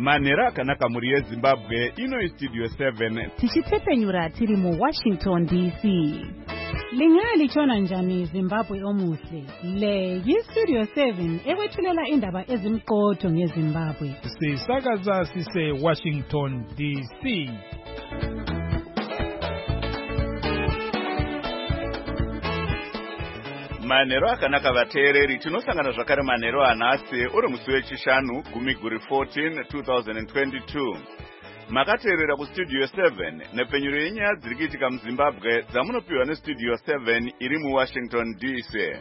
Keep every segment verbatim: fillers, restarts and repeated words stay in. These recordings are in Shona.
Manhero akanaka muri yeZimbabwe, ino Studio seven. Tichitepenyura tiri mu Washington D C. Lingalitshona njani Zimbabwe omuhle? Le yi-Studio seven ekwethulela indaba ezimqotho ngeZimbabwe. Sisakaza sise Washington D C. Manhero akanaka vateereri, tinosangana zvakare manhero anhasi uri musi wechishanu gumiguri fourteen twenty twenty-two. Makateerera kuStudio seven nepenyuro yenyaya dziri kuitika muZimbabwe dzamunopiwa neStudio seven iri muWashington D C.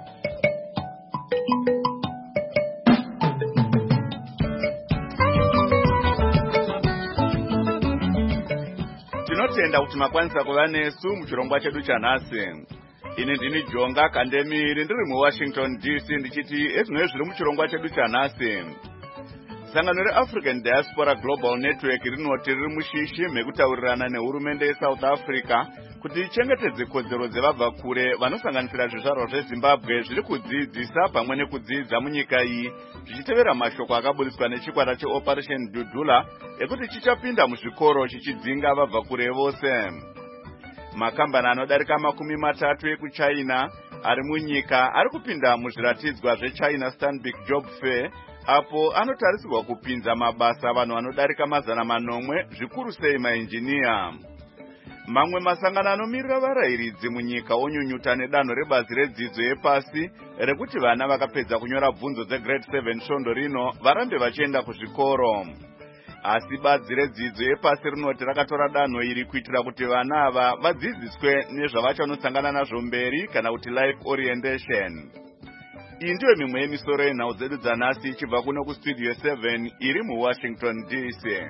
Tinotenda kuti makwanisa kuva nesu muchirongwa chedu chanhasi. Ini ndini Jonga Kandemiri ndiri muWashington D C ndichiti ezvinoi zviri muchirongwa chedu chanhasi. Sangano reAfrican Diaspora Global Network rinoti riri mushishi mekutaurirana nehurumende yeSouth Africa kuti ichengetedze kodzero dzevabva kure vanosanganisira zvizvarwa zveZimbabwe zviri kudzidzisa pamwe nekudzidza munyika iyi, zvichitevera mashoko akaburiswa nechikwata cheOperation Dudula ekuti chichapinda muzvikoro chichidzinga vabva kure vose. Makambani anodarika makumi matatu ekuChina ari munyika ari kupinda muzviratidzwa zveChina Stanbic Job Fair, apo anotarisirwa kupinza mabasa vanhu vanodarika mazana manomwe, zvikuru sei mainjiniya. Mamwe masangano anomirira varayiridzi munyika onyunyuta nedanho rebazi redzidzo yepasi rekuti vana vakapedza kunyora bvunzo dzegrade seven svondo rino varambe vachienda kuzvikoro. Asi bazi redzidzo yepasi rinoti rakatora danho iri kuitira kuti vana ava vadzidziswe nezvavachanosangana nazvo mberi kana kuti life orientation. Iyi ndiyo mimwe yemisoro yenhau dzedu dzanhasi ichibva kuno kuStudio seven iri muWashington D C.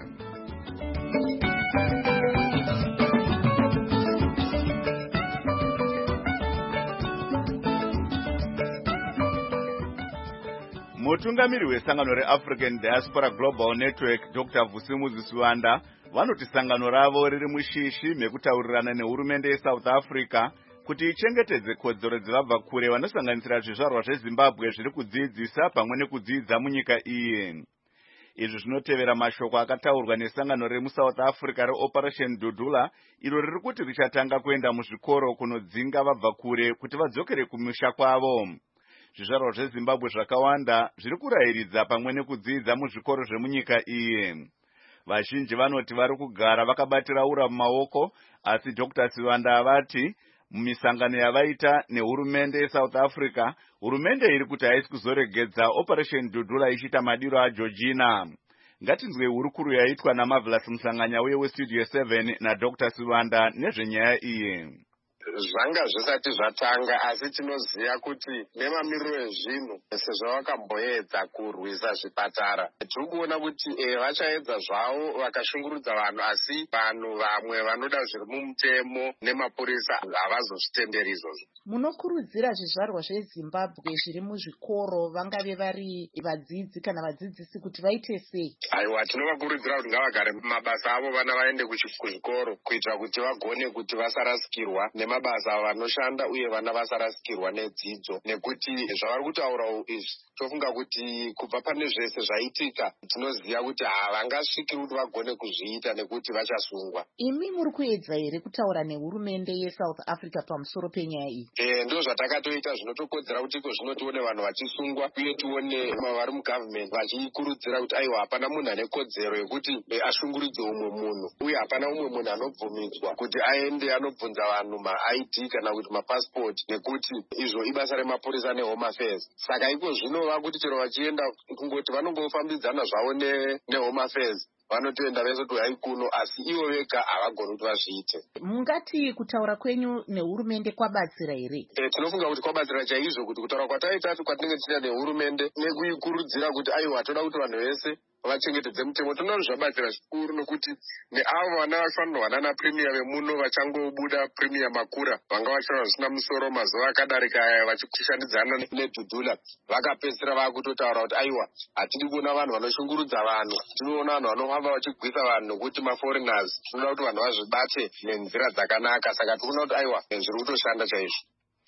Mutungamiri wesangano reAfrican Diaspora Global Network Doctor Vusimuzi Suwanda vanoti sangano ravo riri mushishi mekutaurirana nehurumende yeSouth Africa kuti ichengetedze kodzero dzevabva kure vanosanganisira zvizvarwa zveZimbabwe zviri kudzidzisa pamwe nekudzidza munyika iyi. Izvi zvinotevera mashoko akataurwa nesangano remuSouth Africa reOperation Dudula iro riri kuti richatanga kuenda muzvikoro kunodzinga vabva kure kuti vadzokere kumusha kwavo. Zvizvarwa zveZimbabwe zvakawanda zviri kurayiridza pamwe nekudzidza muzvikoro zvemunyika iyi. Vazhinji vanoti vari kugara vakabatira ura mumaoko, asi Doctor Siwanda avati mumisangano yavaita nehurumende yeSouth Africa, hurumende iri kuti haisi kuzoregedza Operation Dudula ichiita madiro aJoJina. Ngatinzwe hurukuru yaitwa naMarvelous Musanganya uye weStudio seven naDoctor Siwanda nezvenyaya iyi. Zvanga zvisati zvatanga, asi tinoziva kuti nemamiriro ezvinhu sezvo vakamboedza kurwisa zvipatara, tiri kuona kuti e, vachaedza zvavo vakashungurudza vanhu, asi vanhu vamwe vanoda zviri mumutemo nemapurisa havazozvitenderi izvozvo. Munokurudzira zvizvarwa zveZimbabwe zviri muzvikoro, vangave vari vadzidzi kana vadzidzisi, kuti vaite sei? Aiwa, tinovakurudzira kuti ngavagare mabasa avo, vana vaende kuzvikoro kuitira kuti vagone kuti vasarasikirwa nema basa vanoshanda uye vana vasarasikirwa nedzidzo, nekuti zvavari kutaura izvi tofunga kuti kubva pane zvese zvaitika tinoziva kuti havangasviki kuti vagone kuzviita nekuti vachasungwa. Imi muri kuedza here kutaura nehurumende yeSouth Africa pamusoro penyaya iyi? Eh, ndo zvatakatoita zvinotokodzera kuti iko zvino tione vanhu vachisungwa uye tione vari mugovernment vachikurudzira kuti aiwa, hapana munhu ane kodzero yekuti ashunguridze umwe munhu, uye hapana umwe munhu anobvumidzwa kuti aende anobvunza vanhu ma I D kana kuti mapassport, nekuti izvo ibasa remapurisa neHome Affairs. Saka iko zvino vakuti chero vachienda kungoti vanongofambidzana zvavo neHome Affairs, vanotoenda vesoti hai kuno, asi ivo vega havagoni kuti vazviite. Mungati kutaura kwenyu nehurumende kwabatsira here? E, tinofunga kuti kwabatsira chaizvo, kuti kutaura kwataita kwatinenge tiina nehurumende nekuikurudzira kuti aiwa, toda kuti vanhu vese vachengetedze mutemo, tinoona zvabatsira zvikuru, nokuti neavo vana vafanirwa vanana premier vemuno vachangobuda premier makura vanga vachirwa zvisina musoro mazuva akadarika vachishandidzana neDudula, vakapedzisira vakutotaura kuti aiwa, hatidi kuona vanhu vanoshungurudza vanhu, tinoona vanhu vanofamba vachigwisa vanhu nokuti maforeigners, tinoda kuti vanhu vazvibate nenzira dzakanaka. Saka tinoona kuti aiwa, zviri kutoshanda chaizvo.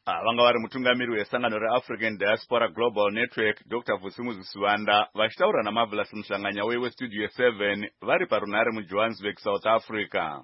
vanga vari mutungamiri wesangano reAfrican Diaspora Global Network Doctor Vusimuzi Sivanda vachitaura naMarvelous Muhlanganya weStudio seven vari parunare muJohannesburg, South Africa.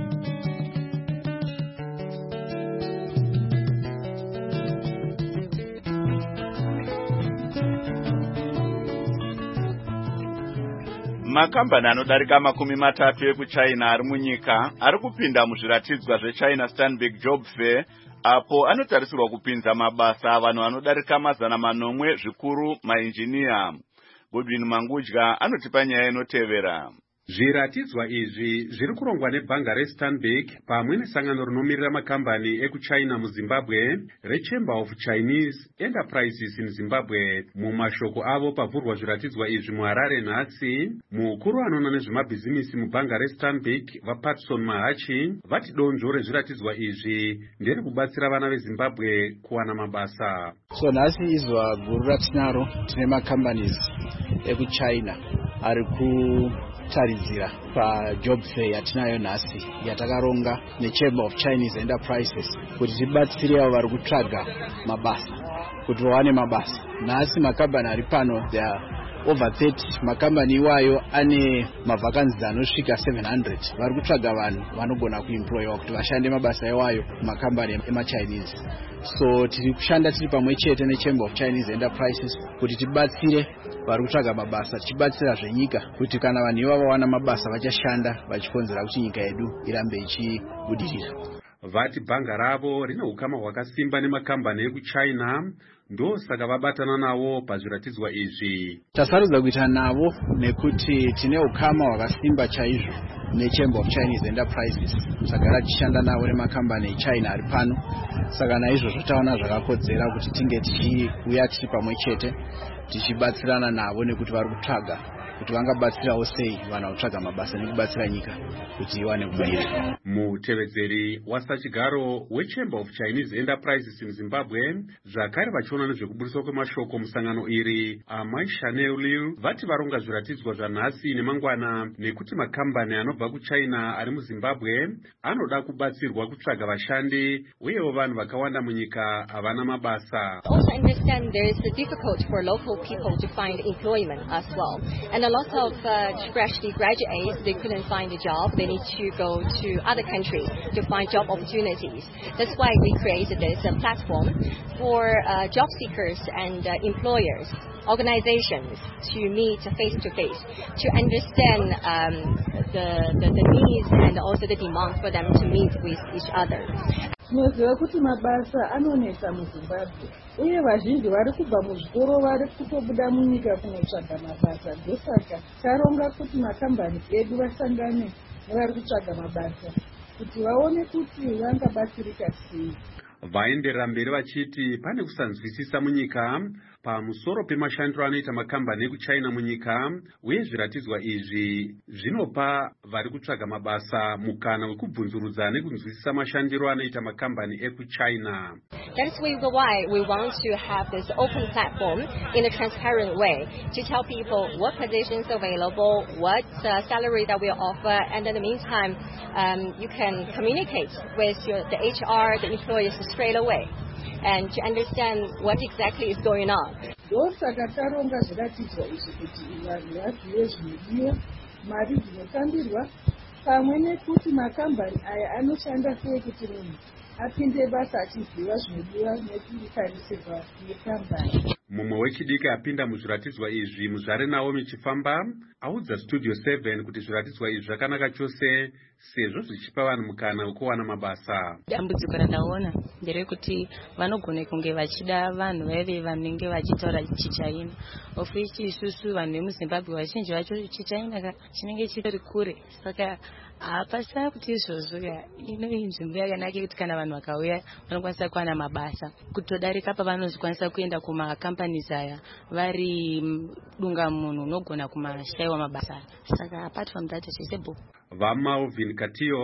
Makambani anodarika makumi matatu ekuchina ari munyika ari kupinda muzviratidzwa zveChina Stanbic Job Fair, apo anotarisirwa kupinza mabasa avanhu anodarika mazana manomwe zvikuru mainjiniya. Godwin Mangudya anotipa nyaya inotevera. Zviratidzwa izvi zviri kurongwa nebhanga reStanbic pamwe nesangano rinomirira makambani ekuchina muZimbabwe reChamber of Chinese Enterprises in Zimbabwe. Mumashoko avo pavhurwa zviratidzwa izvi muHarare nhasi, mukuru anoona nezvemabhizimisi mubhanga reStanbic vaPatson Mahachi vati donzvo rezviratidzwa izvi ndere kubatsira vana veZimbabwe kuwana mabasa. So nhasi izwa guru ratinaro tine macompanies ekuchina ari ku taridzira pajob fair yatinayo nhasi yatakaronga neChamber of Chinese Enterprises kuti tibatsire avo vari kutsvaga mabasa kuti vawane mabasa. Nhasi makambani ari pano there are over thirty. Makambani iwayo ane mavakanzi anosvika seven hundred vari kutsvaga vanhu vanogona kuemployiwa kuti vashande mabasa iwayo kumakambani emachinese. So tiri kushanda tiri pamwe chete neChamber of Chinese Enterprises kuti tibatsire vari kutsvaga mabasa, tichibatsira zvenyika kuti kana vanhu ivavo vawana mabasa vachashanda vachikonzera kuti nyika yedu irambe ichibudirira. Vati bhanga ravo rine ukama hwakasimba nemakambani ekuchina, ndosaka vabatana navo pazviratidzwa izvi. Tasarudza kuita navo nekuti tine ukama hwakasimba chaizvo neChamber of Chinese Enterprises, saka ratishanda navo nemakambani echina ari pano. Saka naizvozvo taona zvakakodzera kuti tinge tichiuya tiri pamwe chete tichibatsirana navo nekuti vari kutsvaga kuti vangabatsirawo sei vanhu vakutsvaga mabasa nekubatsira nyika kuti iwane kubudirira. Mutevedzeri wasachigaro weChamber of Chinese Enterprises in Zimbabwe zvakare vachiona nezvekubudiswa kwemashoko musangano iri, Amai Chanel Liu vati varonga zviratidzwa zvanhasi nemangwana nekuti makambani anobva kuchina ari muZimbabwe anoda kubatsirwa kutsvaga vashandi uyewo vanhu vakawanda munyika havana mabasa. Also understand there is difficult for local people to find employment as well. And a lot of uh, freshly graduates, they couldn't find a job. They need to go to other countries to find job opportunities. That's why we created this uh, platform for uh, job seekers and uh, employers, organizations to meet face to face, to understand um, the, the, the needs and also the demand for them to meet with each other. Tinoziva kuti mabasa anonesa muZimbabwe uye vazhinji vari kubva muzvikoro vari kutobuda munyika kunotsvaga mabasa. Ndosaka taronga kuti makambani edu vasangane nevari kutsvaga mabasa kuti vaone kuti vangabatsirika sei. Vaenderera mberi vachiti pane kusanzwisisa munyika pamusoro pemashandiro anoita makambani ekuchina munyika, uye zviratidzwa izvi zvinopa vari kutsvaga mabasa mukana wekubvunzurudza nekunzwisisa mashandiro anoita makambani ekuchina. That's why we want to have this open platform in a transparent way to tell people what positions are available, what uh, salary that we offer, and in the meantime, um, you can communicate with your, the H R, the employers straight away, and to understand what exactly is going on. Ndosaka taronga zviratidzwa izvi kuti vanhu vazive zvinodiwa, mari dzinotambirwa, pamwe nekuti makambani aya anoshanda sei kuti munhu apinde basa achiziva zvinodiwa nekutarisirwa nekambani. Mumwe wechidiki apinda muzviratidzwa izvi muzvare Naomi Chifamba audza Studio seven kuti zviratidzwa izvi zvakanaka chose sezvo zvichipa vanhu mukana wekuwana mabasa. Dambudziko randaona nderekuti vanogone kunge vachida vanhu veve vanenge vachitaura chichina, of which isusu vanhu vemuZimbabwe vazhinji vacho chichina chinenge chitori kure, saka hapasina kuti izvozvo ino inzvimbo yakanaka kuti kana vanhu vakauya vanokwanisa kuwana mabasa kutodarika pavanozokwanisa kuenda kumakampanies aya vari dunga munhu unogona kumashayiwa mabasa. Saka apart from that it's a book. VaMalvin Katio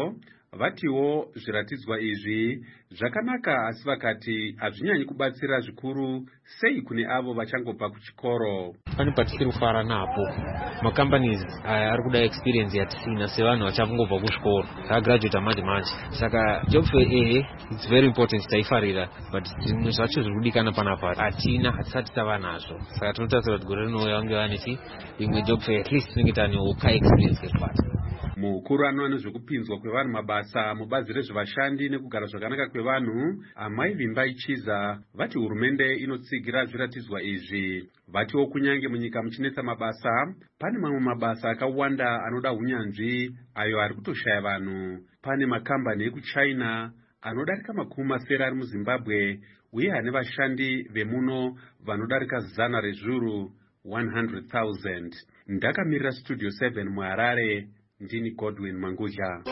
vatiwo zviratidzwa izvi zvakanaka, asi vakati hazvinyanyi kubatsira zvikuru sei kune avo vachangobva kuchikoro. Pane patisiri kufara napo, macompanies aya ari kuda experience yatisina sevanhu vachangobva kuzvikoro takagraduate manje manje. Saka job fair ehe it's very important, taifarira, but zvimwe zvacho zviri kudikana panapa hatina, hatisati tava nazvo. Saka tinotarisira kuti gore rinouya vange vaneti imwe job fair at least tinenge tanewo ka experience kekubata. Mukuru anoona nezvekupinzwa kwevanhu mabasa mubazi rezvevashandi nekugara zvakanaka kwevanhu, Amai Vimbai Chiza, vati hurumende inotsigira zviratidzwa izvi. Vatiwo kunyange munyika muchinetsa mabasa, pane mamwe mabasa akawanda anoda unyanzvi ayo ari kutoshaya vanhu. Pane makambani ekuChina anodarika makumi masere ari muZimbabwe uye ane vashandi vemuno vanodarika zana rezviuru one hundred thousand. Ndakamirira Studio seven muHarare, ndini Godwin Mangudya.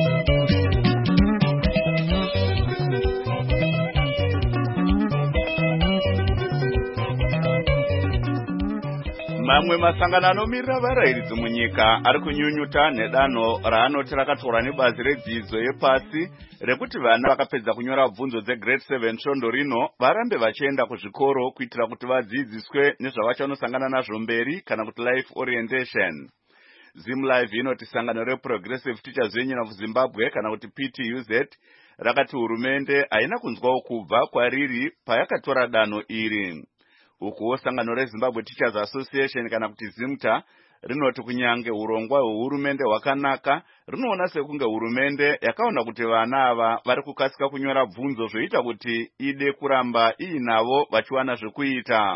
Mamwe masangano anomirira varayiridzi munyika ari kunyunyuta nedanho raanoti rakatorwa nebazi redzidzo yepasi rekuti vana vakapedza kunyora bvunzo dzegrade seven svondo rino varambe vachienda kuzvikoro kuitira kuti vadzidziswe nezvavachanosangana nazvo mberi kana kuti life orientation. ZimLive inoti sangano reProgressive Teachers Union of Zimbabwe kana kuti P T U Z rakati hurumende haina kunzwawo kubva kwariri payakatora danho iri. Ukuwo sangano reZimbabwe Teachers Association kana kuti ZIMTA rinoti kunyange urongwa hwehurumende hwakanaka, rinoona sekunge hurumende yakaona kuti vana ava vari kukasika kunyora bvunzo zvoita kuti ide kuramba iinavo vachiwana zvekuita.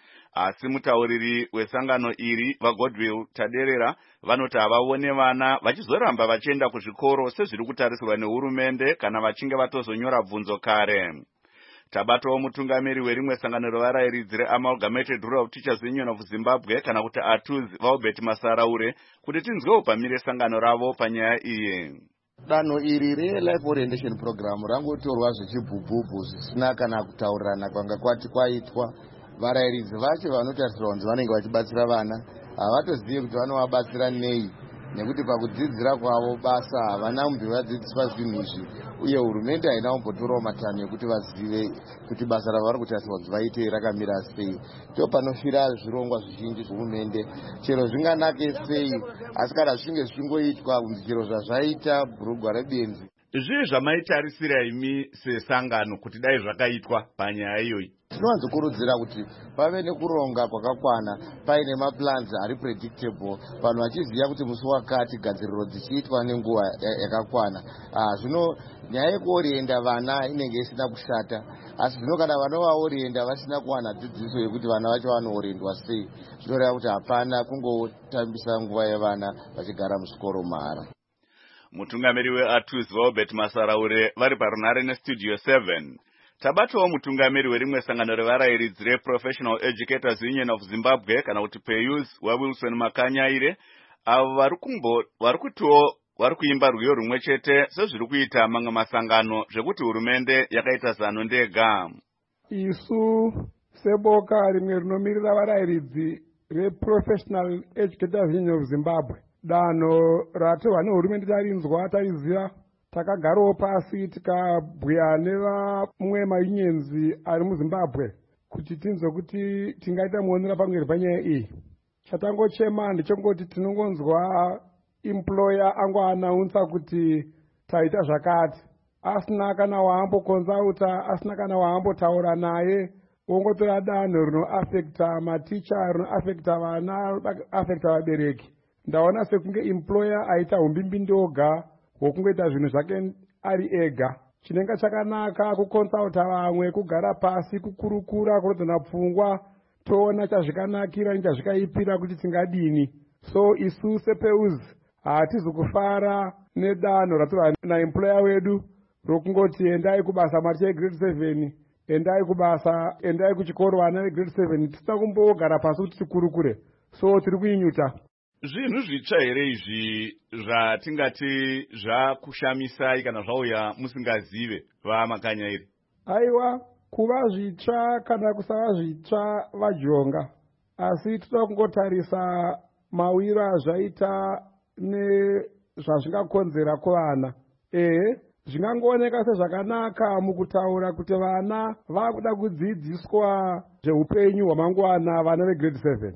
Asi mutauriri wesangano iri vaGodwill Taderera vanoti havaone vana vachizoramba vachienda kuzvikoro sezviri kutarisirwa nehurumende kana vachinge vatozonyora bvunzo kare. Tabatawo mutungamiri werimwe sangano revarayiridzi reAmalgamated Rural Teachers Union of Zimbabwe kana kuti A T U Z Valbert Masaraure kuti tinzwewo pamire sangano ravo panyaya iyi. Danho iri re-life orientation program rangotorwa zvichibhubhubhu zvisina kana kutaurirana kwanga kwati kwaitwa. Varayiridzi vacho vanotarisirwa kunzi vanenge vachibatsira vana havatozivi kuti vanovabatsira nei, nekuti pakudzidzira kwavo basa havana mumbi vadzidziswa zvinhu izvi, uye hurumende haina kumbotorawo matanho ekuti vazive kuti basa ravari kutarisirwa kuti vaite rakamira sei. Ndo panofira zvirongwa zvizhinji zvehurumende, chero zvinganake sei, asi kana zvichinge zvichingoitwa kunzi chero zvazvaita bhurugwa rebenzi. Zvii zvamaitarisira imi sesangano kuti dai zvakaitwa panyaya iyoyi? Tinowanzokurudzira kuti pave nekuronga kwakakwana, paine maplans ari predictable, vanhu vachiziva kuti musi wakati gadziriro dzichiitwa nenguva yakakwana. Zvino nyaya yekuorienda vana inenge isina kushata, asi zvino kana vanovaorienda vasina kuwana dzidziso yekuti vana vacho vanooriendwa sei, zvinoreva kuti hapana kungotambisa nguva yevana vachigara muzvikoro mahara. Mutungamiri we-A T U Z Valbert Masaraure vari parunare neStudio seven. Tabatawo mutungamiri werimwe sangano revarayiridzi reProfessional Educators Union of Zimbabwe kana kuti P E U S waWilson Makanyaire, avo vari kumbo vari kutiwo vari kuimba rwiyo rumwe chete sezviri kuita mamwe masangano zvekuti hurumende yakaita zano ndega. Isu seboka rimwe rinomirira varayiridzi reProfessional Educators Union of Zimbabwe, danho ratorwa nehurumende tarinzwa taiziva, takagarawo pasi tikabhuya nevamwe maunionzi ari muZimbabwe kuti tinzwe kuti tingaita muonera pamweri panyaya iyi. Chatangochema ndechongoti tinongonzwa employer angoanaunsa kuti taita zvakati, asina kana waambokonzauta, asina kana waambotaura naye, ongotora danho rinoafekta maticha, rinoafekta vana, afekta vabereki. Ndaona sekunge employer aita umbimbi ndoga wokungoita zvinhu zvake ari ega. Chinenge chakanaka kukonsulta vamwe, kugara pasi, kukurukura, kurodzana pfungwa, toona chazvikanakira nechazvikaipira kuti tingadini. So isu seP E U S hatizi kufara nedanho ratorwa naemployer wedu rokungoti endai kubasa mari yegrade seven, endai kubasa, endai kuchikoro vana vegrade seven, tisina kumbogara pasi kuti tikurukure. So tiri kuinyuta. Zvinhu zvitsva here izvi zvatingati zvakushamisai kana zvauya musingazive vaMakanyaire? Aiwa, kuva zvitsva kana kusava zvitsva vajonga, asi toda kungotarisa mawira zvaita nezvazvingakonzera kuvana. ehe zvingangooneka sezvakanaka mukutaura kuti vana vakuda kudzidziswa zveupenyu hwamangwana vana vegrade seven.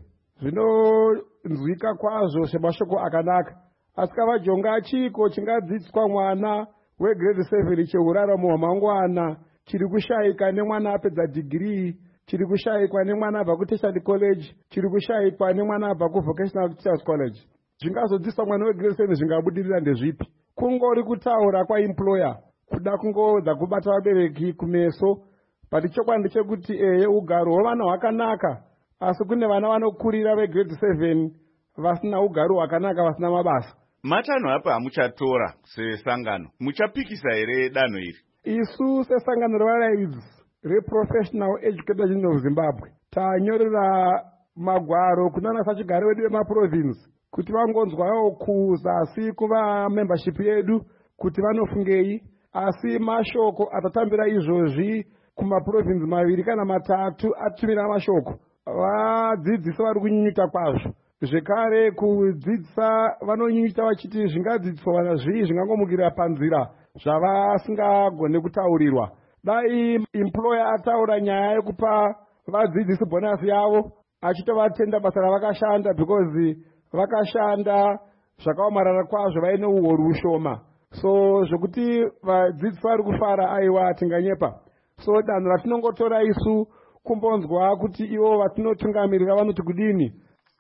Zvinonzwika kwazvo semashoko akanaka, asi kavajonga chiko chingadzidziswa mwana wegrade seven cheuraramo hwamangwana chiri kushayikwa nemwana apedza dhigirii, chiri kushayikwa nemwana abva kutertiary college, chiri kushayikwa nemwana abva kuvocational teachers college. Zvingazodzidziswa mwana wegrade seven zvingabudirira ndezvipi? Kungori kutaura kwaemployer kuda kungodza kubata vabereki kumeso, pati chokwadi chekuti eye ugaro hwevana hwakanaka, asi kune vana vanokurira vegrade seven vasina ugaro hwakanaka, vasina mabasa. Matanho apa hamuchatora sesangano, muchapikisa here danho iri? Isu sesangano revarairidzi reprofessional educators union of Zimbabwe tanyorera magwaro kunana sachigare wedu vemaprovince kuti vangonzwawo kuzasi kuva membership yedu kuti vanofungei, asi mashoko atatambira izvozvi kumaprovince maviri kana matatu atumira mashoko. Vadzidzisi vari kunyinyita kwazvo, zvekare kudzidzisa vanonyinyita vachiti zvingadzidziswa vana zvii zvingangomukira panzira zvavasingagone kutaurirwa. Dai employer ataura nyaya yekupa vadzidzisi bonus yavo achitovatenda basa ravakashanda, because vakashanda zvakaomarara kwazvo vaine uhoro ushoma. So zvekuti vadzidzisi vari kufara aiwa tinganyepa. So danho ratinongotora isu kumbonzwa kuti ivo vatinotungamirira vanoti kudini.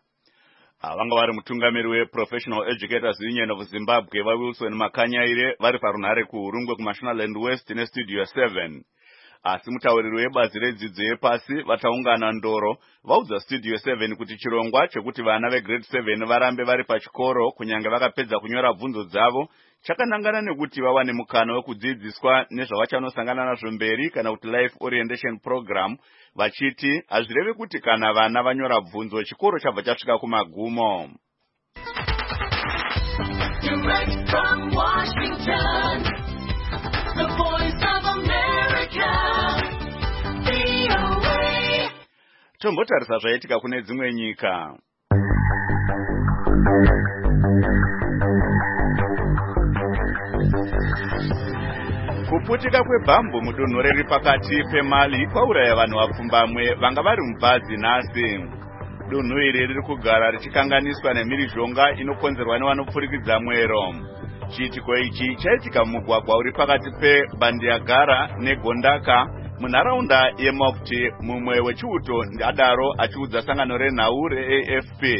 Vanga vari mutungamiri weProfessional Educators Union of Zimbabwe vaWilson Makanyaire vari parunhare kuHurungwe kuMashonaland West nestudio seven. Asi mutauriri webazi redzidzo yepasi vataungana Ndoro vaudza studio seven kuti chirongwa chekuti vana vegrade seven varambe vari pachikoro kunyange vakapedza kunyora bvunzo dzavo chakanangana nekuti vawane mukana wekudzidziswa nezvavachanosangana nazvo mberi kana kuti life orientation program, vachiti hazvirevi kuti kana vana vanyora bvunzo chikoro chabva chasvika kumagumo. Direct from Washington, the voice of America, V O A. Tombotarisa zvaitika kune dzimwe nyika. Kuputika kwebhambu mudunhu riri pakati peMali kwauraya vanhu vapfumbamwe vanga vari mubhazi nhasi. Dunhu iri riri kugara richikanganiswa nemhirizhonga inokonzerwa nevanopfurikidza mwero. Chiitiko ichi chaitika mumugwagwa uri pakati peBandiagara neGondaka munharaunda yeMopti. Mumwe wechiuto adaro achiudza sangano renhau reA F P.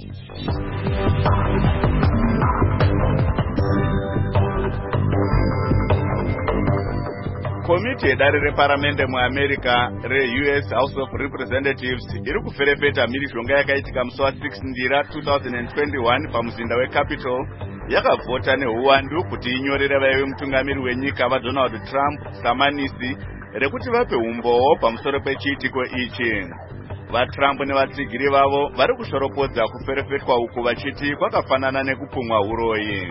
Komiti yedare reparamende muAmerica reU S House of Representatives iri kuferefeta mhirizhonga yakaitika musi wa-six Ndira two thousand twenty-one pamuzinda weCapitol yakavhota neuwandu kuti inyorere vaive mutungamiri wenyika vaDonald Trump samanisi rekuti vape umboo pamusoro pechiitiko ichi. VaTrump nevatsigiri vavo vari kushoropodza kuferefetwa uku vachiti kwakafanana nekupumwa uroyi.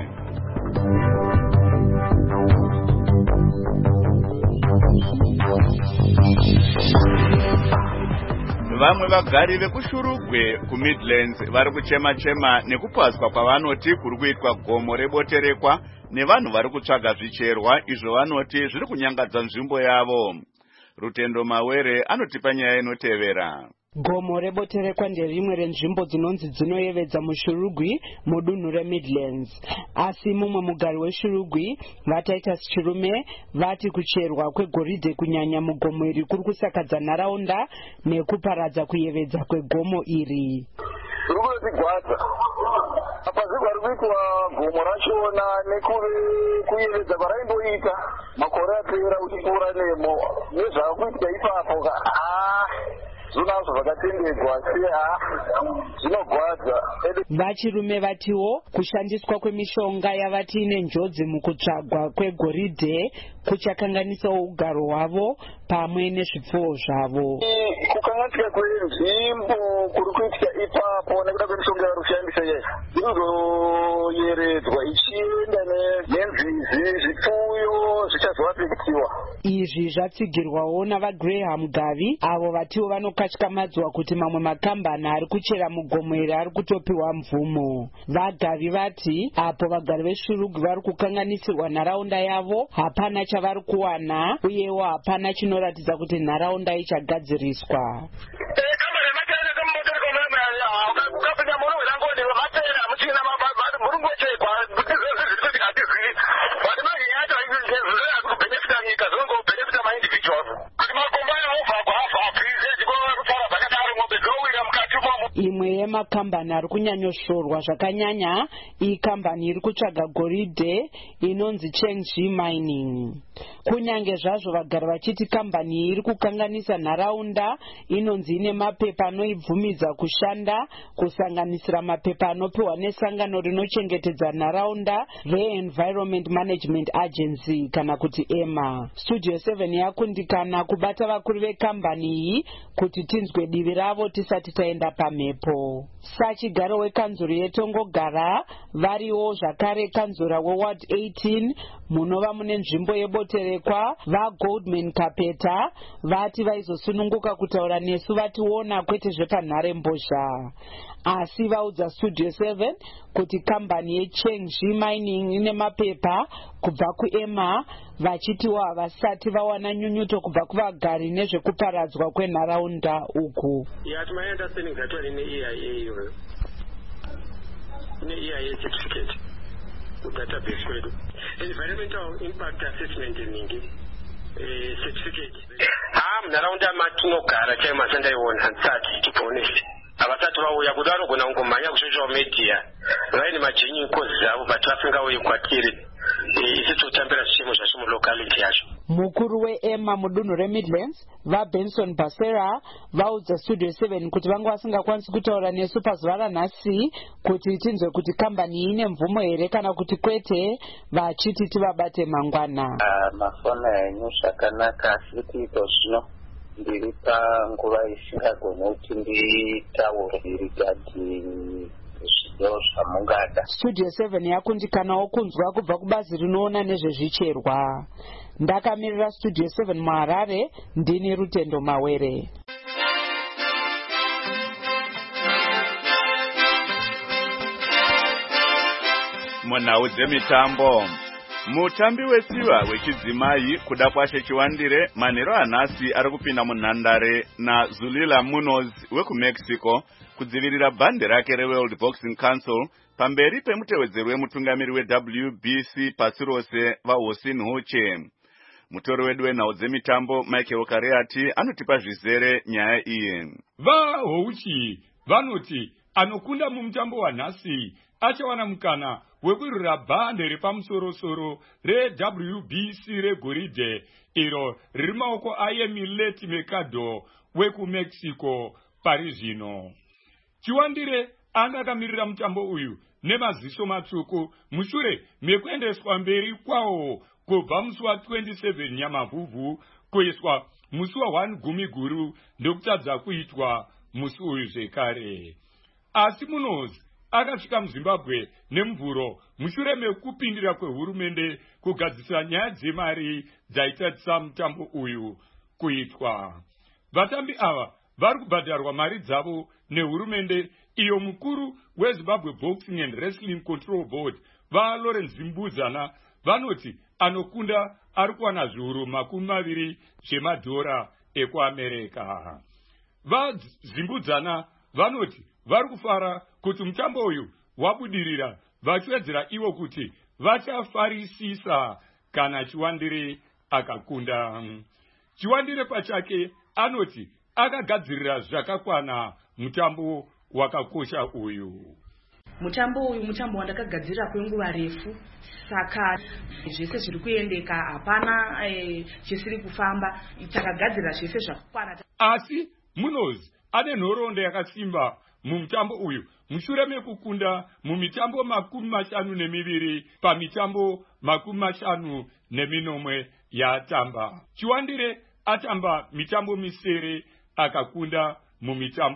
Vamwe vagari vekuShurugwe kuMidlands vari kuchema-chema nekupazwa kwavanoti kuri kuitwa gomo reboterekwa nevanhu vari kutsvaga zvicherwa izvo vanoti zviri kunyangadza nzvimbo yavo. Rutendo Mawere anotipa nyaya inotevera. Gomo reboterekwa nderimwe renzvimbo dzinonzi dzinoyevedza muShurugwi mudunhu reMidlands. Asi mumwe mugari weShurugwi vataita chirume vati kucherwa kwegoridhe kunyanya mugomo iri kuri kusakadza nharaunda nekuparadza kuyevedza kwegomo iri. Rukutigwadza apa zvigari kuitwa gomo rachona nekuyevedza kwaraimboita makore apera uchipfuura nemo nezvaakuitika ipapo zvinazvo zvakatendedzwa seha zvinogwadza. Vachirume vatiwo kushandiswa kwemishonga yavati ine njodzi mukutsvagwa kwegoridhe kuchakanganisawo ugaro hwavo pamwe nezvipfuwo zvavo. Kukanganisika kwenzvimbo kuri kuitika ipapo nekuda kwemishonga yakushandisa yeye inozoyeredzwa ichienda nenzizi zvipfuyo zvichazoafektiwa. Izvi zvatsigirwawo navagraham Gavi avo vatiwo vanokatyamadzwa kuti mamwe makambani ari kuchera mugomo iri ari kutopiwa mvumo. VaGavi vati apo vagari veshurugwi vari kukanganisirwa nharaunda yavo hapana chavari kuwana uyewo hapana chinoratidza kuti nharaunda ichagadziriswa. Imwe yemakambani ari kunyanyoshorwa zvakanyanya ikambani iri kutsvaga goridhe inonzi Chengxi Mining. Kunyange zvazvo vagari vachiti kambani iri kukanganisa nharaunda inonzi ine mapepa anoibvumidza kushanda kusanganisira mapepa anopiwa nesangano rinochengetedza nharaunda reEnvironment Management Agency kana kuti E M A. Studio seven yakundikana kubata vakuru vekambani iyi kuti tinzwe divi ravo tisati taenda pamhepo. Sachigaro wekanzuro yetongogara variwo zvakare kanzura weward eighteen munova mune nzvimbo yeboterekwa vaGoldman Kapeta vati vaizosununguka kutaura nesu vationa kwete zvepanhare mbozha. Asi vaudza Studio seven kuti kambani yeChengxi Mining ine mapepa kubva kuE M A vachitiwo havasati vawana nyunyuto kubva kuvagari nezvekuparadzwa kwenharaunda uku. Yeah, to my understanding that one in the E I A iyoyo ine E I A certificate kudatabase kwedu environmental impact assessment ningi eh certificate ah munharaunda matinogara chaimo masandaiona nsati tiponesi avasati vauya kuti vanogona kungomhanya kusocial media vaine majinyi kozi avo but vasingauyi kwatiri isi totambira zvichemo zvacho mulocality yacho. Mukuru weE M A mudunhu reMidlands vaBenson Basera vaudza Studio seven kuti vanga vasingakwanisi kutaura nesu pazuva ranhasi kuti tinzwe kuti kambani ine mvumo here kana kuti kwete, vachiti tivabate mangwana. Mafona enyu zvakanaka asi kuita zvino ndiri panguva isingagone kuti nditaure rigadi zvideo zvamungada. Studio seven yakundikanawo kunzwa kubva kubazi rinoona nezvezvicherwa. Ndakamirira Studio seven muHarare, ndini Rutendo Mawere. Munhau dzemitambo. Mutambi wesiva wechidzimai kuda kwashe Chiwandire manheru anhasi ari kupinda munhandare naZulila Munoz wekuMexico kudzivirira bhande rake reWorld Boxing Council pamberi pemutevedzeri wemutungamiri weW B C pasi rose vaHosin Huche. Mutori wedu wenhau dzemitambo Michael Kareati anotipa zvizere nyaya iyi. VaHuchi vanoti anokunda mumutambo wanhasi achawana mukana wekurwira bhande repamusoro-soro reW B C regoridhe iro riri maoko aEmileti Mercado wekuMexico pari zvino. Chiwandire anga akamirira mutambo uyu nemaziso matsvuku mushure mekuendeswa mberi kwawo kubva musi wa twenty-seven Nyamavhuvhu kuiswa musi wa one Gumi Guru ndokutadza kuitwa musi uyu zvekare. Asi Munoz akasvika muZimbabwe nemvuro mushure mekupindira kwehurumende kugadzisa nyaya dzemari dzaitatisa mutambo uyu kuitwa. Vatambi ava vari kubhadharwa mari dzavo nehurumende iyo mukuru weZimbabwe Boxing and Wrestling Control Board vaLawrence Zimbudzana vanoti anokunda ari kuwana zviuru makumi maviri zvemadhora ekuAmerika. VaZimbudzana vanoti vari kufara kuti mutambo uyu wabudirira vachiwedzera ivo kuti vachafarisisa kana Chiwandire akakunda. Chiwandire pachake anoti akagadzirira zvakakwana mutambo wakakosha uyu. Mutambo uyu mutambo wandakagadzirira kwenguva refu, saka zvese zviri kuendeka hapana e, chisiri kufamba, takagadzirira zvese zvakakwana. Asi Munoz ane nhoroondo yakasimba mumutambo uyu mushure mekukunda mumitambo makumi mashanu nemiviri pamitambo makumi mashanu neminomwe yaatamba. Chiwandire atamba mitambo misere akakunda mumitambo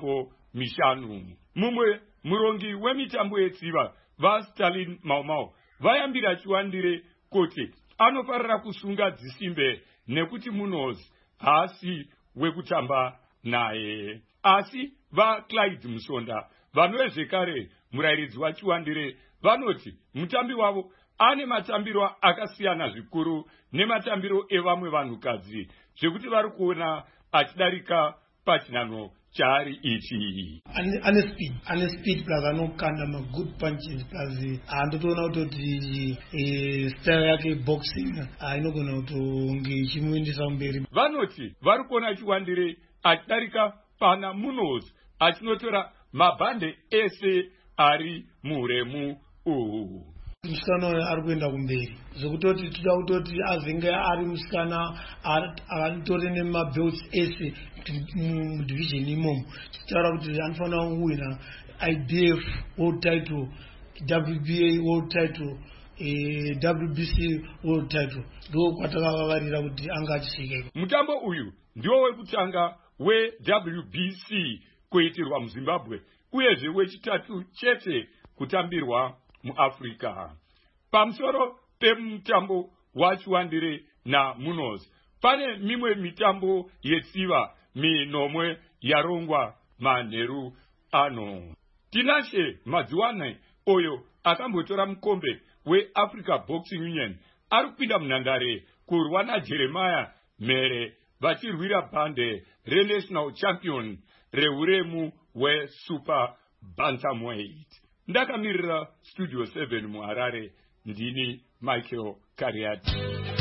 mishanu. Mumwe murongi wemitambo yetsiva vaStalin Mau Mau vayambira chiwandire kuti anofarira kusunga dzisimbe nekuti Munoz haasi wekutamba naye. Asi vaClyde Musonda vanowezvekare murairidzi wachiwandire vanoti mutambi wavo ane matambiro akasiyana zvikuru nematambiro evamwe vanhukadzi zvekuti vari kuona achidarika pachinano chaari ichi. Ane speed, ane speed plus anokanda ma good punches plus andotoona kuti style yake boxing inogona kutonge ichimuendesa mberi. Vanoti vari kuona chiwandire achidarika pana Munoz achinotora mabhande ese ari muhuremu uhu. Musikana ari kuenda kumberi zvekutoti tida kutoti azenge ari musikana atori nemabelts ese mudivision imomo tichitaura kuti anofanira kuwina I B F world title, W B A world title, eh, W B C world title. Ndo kwatakavavarira kuti anga achisvika. Mutambo uyu ndiwo wekutanga we W B C kuitirwa muZimbabwe uyezve wechitatu chete kutambirwa muAfrica. Pamusoro pemutambo wachiwandire na Munoz pane mimwe mitambo yetsiva minomwe yarongwa manheru ano. Tinashe Madziwane oyo akambotora mukombe weAfrica Boxing Union ari kupinda munhandare kurwa naJeremiah Mere vachirwira bhande reNational Champion rehuremu weSuper Bantamweight. Ndakamirira Studio seven muHarare, ndini Michael Kariati.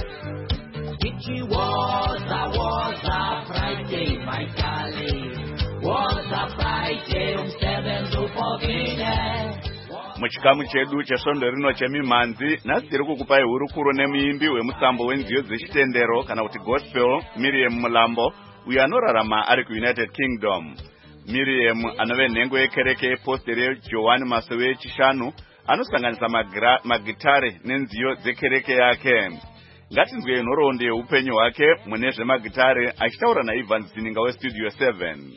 It was a was a Friday, my darling. Was a Friday um seven to fourteen. Muchikamu chedu chesvondo rino chemimanzi nhasi tiri kukupai hurukuro nemuimbi wemusambo wenziyo dzechitendero kana kuti gospel Miriam Mulambo uyo anorarama ari kuUnited Kingdom. Miriam anove nhengo yekereke yepostere yeJohani Masowe echishanu anosanganisa magitare nenziyo dzekereke yake. Ngatinzwe nhoroondo yeupenyu hwake mune zvemagitare achitaura naIvan Zininga weStudio seven.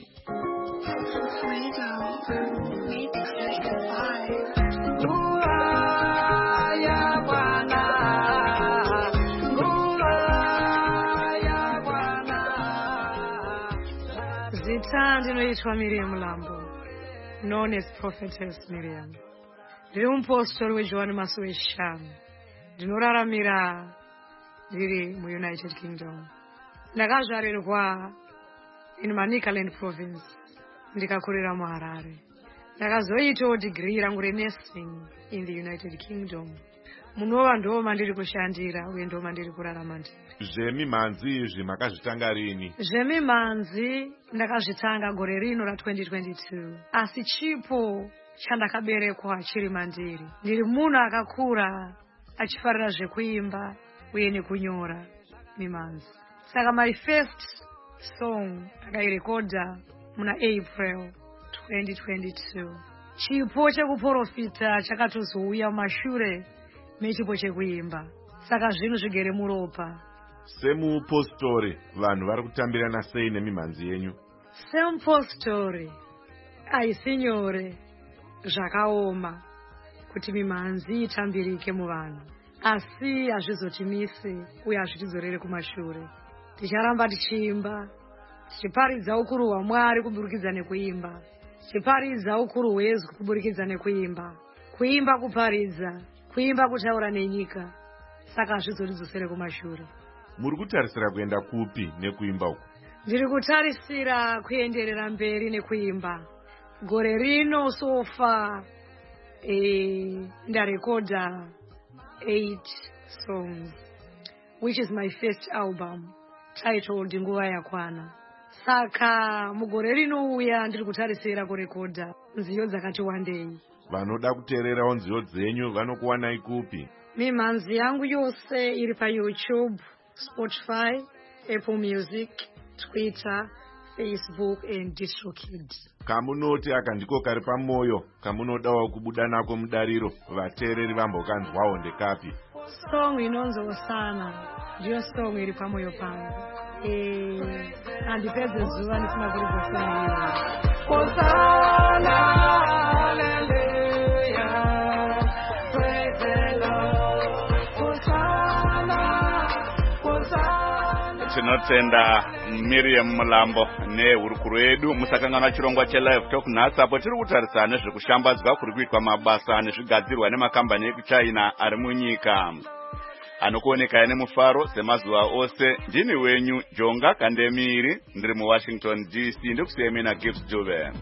Zita ndinoitwa Miriam Mulambo, known as Prophetess Miriam. Ndiri mupostori weJohani Masowe echishanu. Ndinoraramira ndiri muUnited Kingdom. Ndakazvarirwa in Manicaland province, ndikakurira muHarare. Ndakazoitawo degree rangu renursing in the United Kingdom. Munova ndo mandiri kushandira uye ndo mandiri kurarama ndiri. Zvemimanzi izvi makazvitanga rini? Zvemimanzi ndakazvitanga gore rino ra twenty twenty-two. Asi chipo chandakaberekwa chiri mandiri. Ndiri munhu akakura achifarira zvekuimba uye nekunyora mimanzi. Saka my first song ndakairekodha muna April twenty twenty-two. Chipo chekuprofita chakatozouya mumashure mechipo chekuimba. Saka zvinhu zvigere muropa. Semupostori vanhu vari kutambirana sei nemimanzi yenyu? Semupostori haisi nyore zvakaoma kuti mimanzi itambirike muvanhu. Asi hazvizotimisi uye hazvitizorere kumashure. Ticharamba tichiimba, tichiparidza ukuru hwaMwari kuburikidza nekuimba, tichiparidza ukuru hwezwi kuburikidza nekuimba, kuimba kuparidza, kuimba kutaura nenyika. Saka hazvizotidzosere kumashure. Muri kutarisira kuenda kupi nekuimba uku? Ndiri kutarisira kuenderera mberi nekuimba. Gore rino sofa eh, ndarekodha eight songs, which is my first album titled Nguva Yakwana. Saka mugore rino uya ndiri kutarisira kurekodha nziyo dzakati wandei. Vanoda kuteererawo nziyo dzenyu vanokuwanai kupi? Mimanzi yangu yose iri paYouTube, Spotify, Apple Music, Twitter, Facebook and DistroKid. Kamunoti aka ndiko kari pamoyo kamunodawo kubuda nako mudariro vateereri vambokanzwawo ndekapi? Song inonzi Hosana ndiyo song iri pamoyo pangu. eh andipedze zuva ndisina kulizofanira. Hosanna, hallelujah, praise the Lord. Hosanna, Hosanna. Tinotenda Miriam Mulambo nehurukuru yedu musakanganwa chirongwa chelive talk nhasi apo tiri kutarisana nezvekushambadzwa kuri kuitwa mabasa nezvigadzirwa nemakambani ekuchina ari munyika anokuoneka nemufaro semazuva ose. Ndini wenyu Jonga Kandemiri, ndiri muWashington D C, ndikusiyemena Gibbs Dube.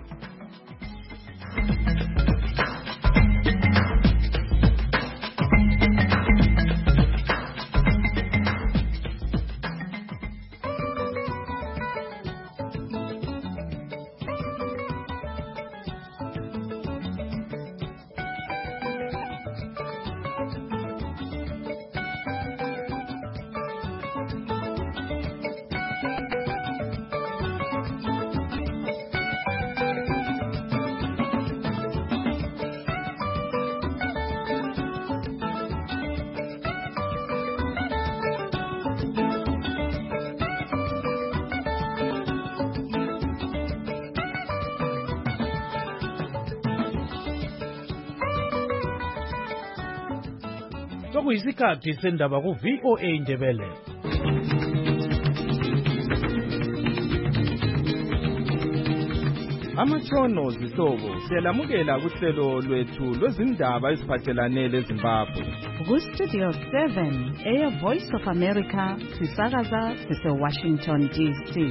Sokuyisikhathi sendaba ku V O A Ndebele. Amatshono zihlobo siyalamukela kuhlelo lwethu lwezindaba eziphathelane leZimbabwe. Ku Studio seven, Air Voice of America, sisakaza sise Washington D C.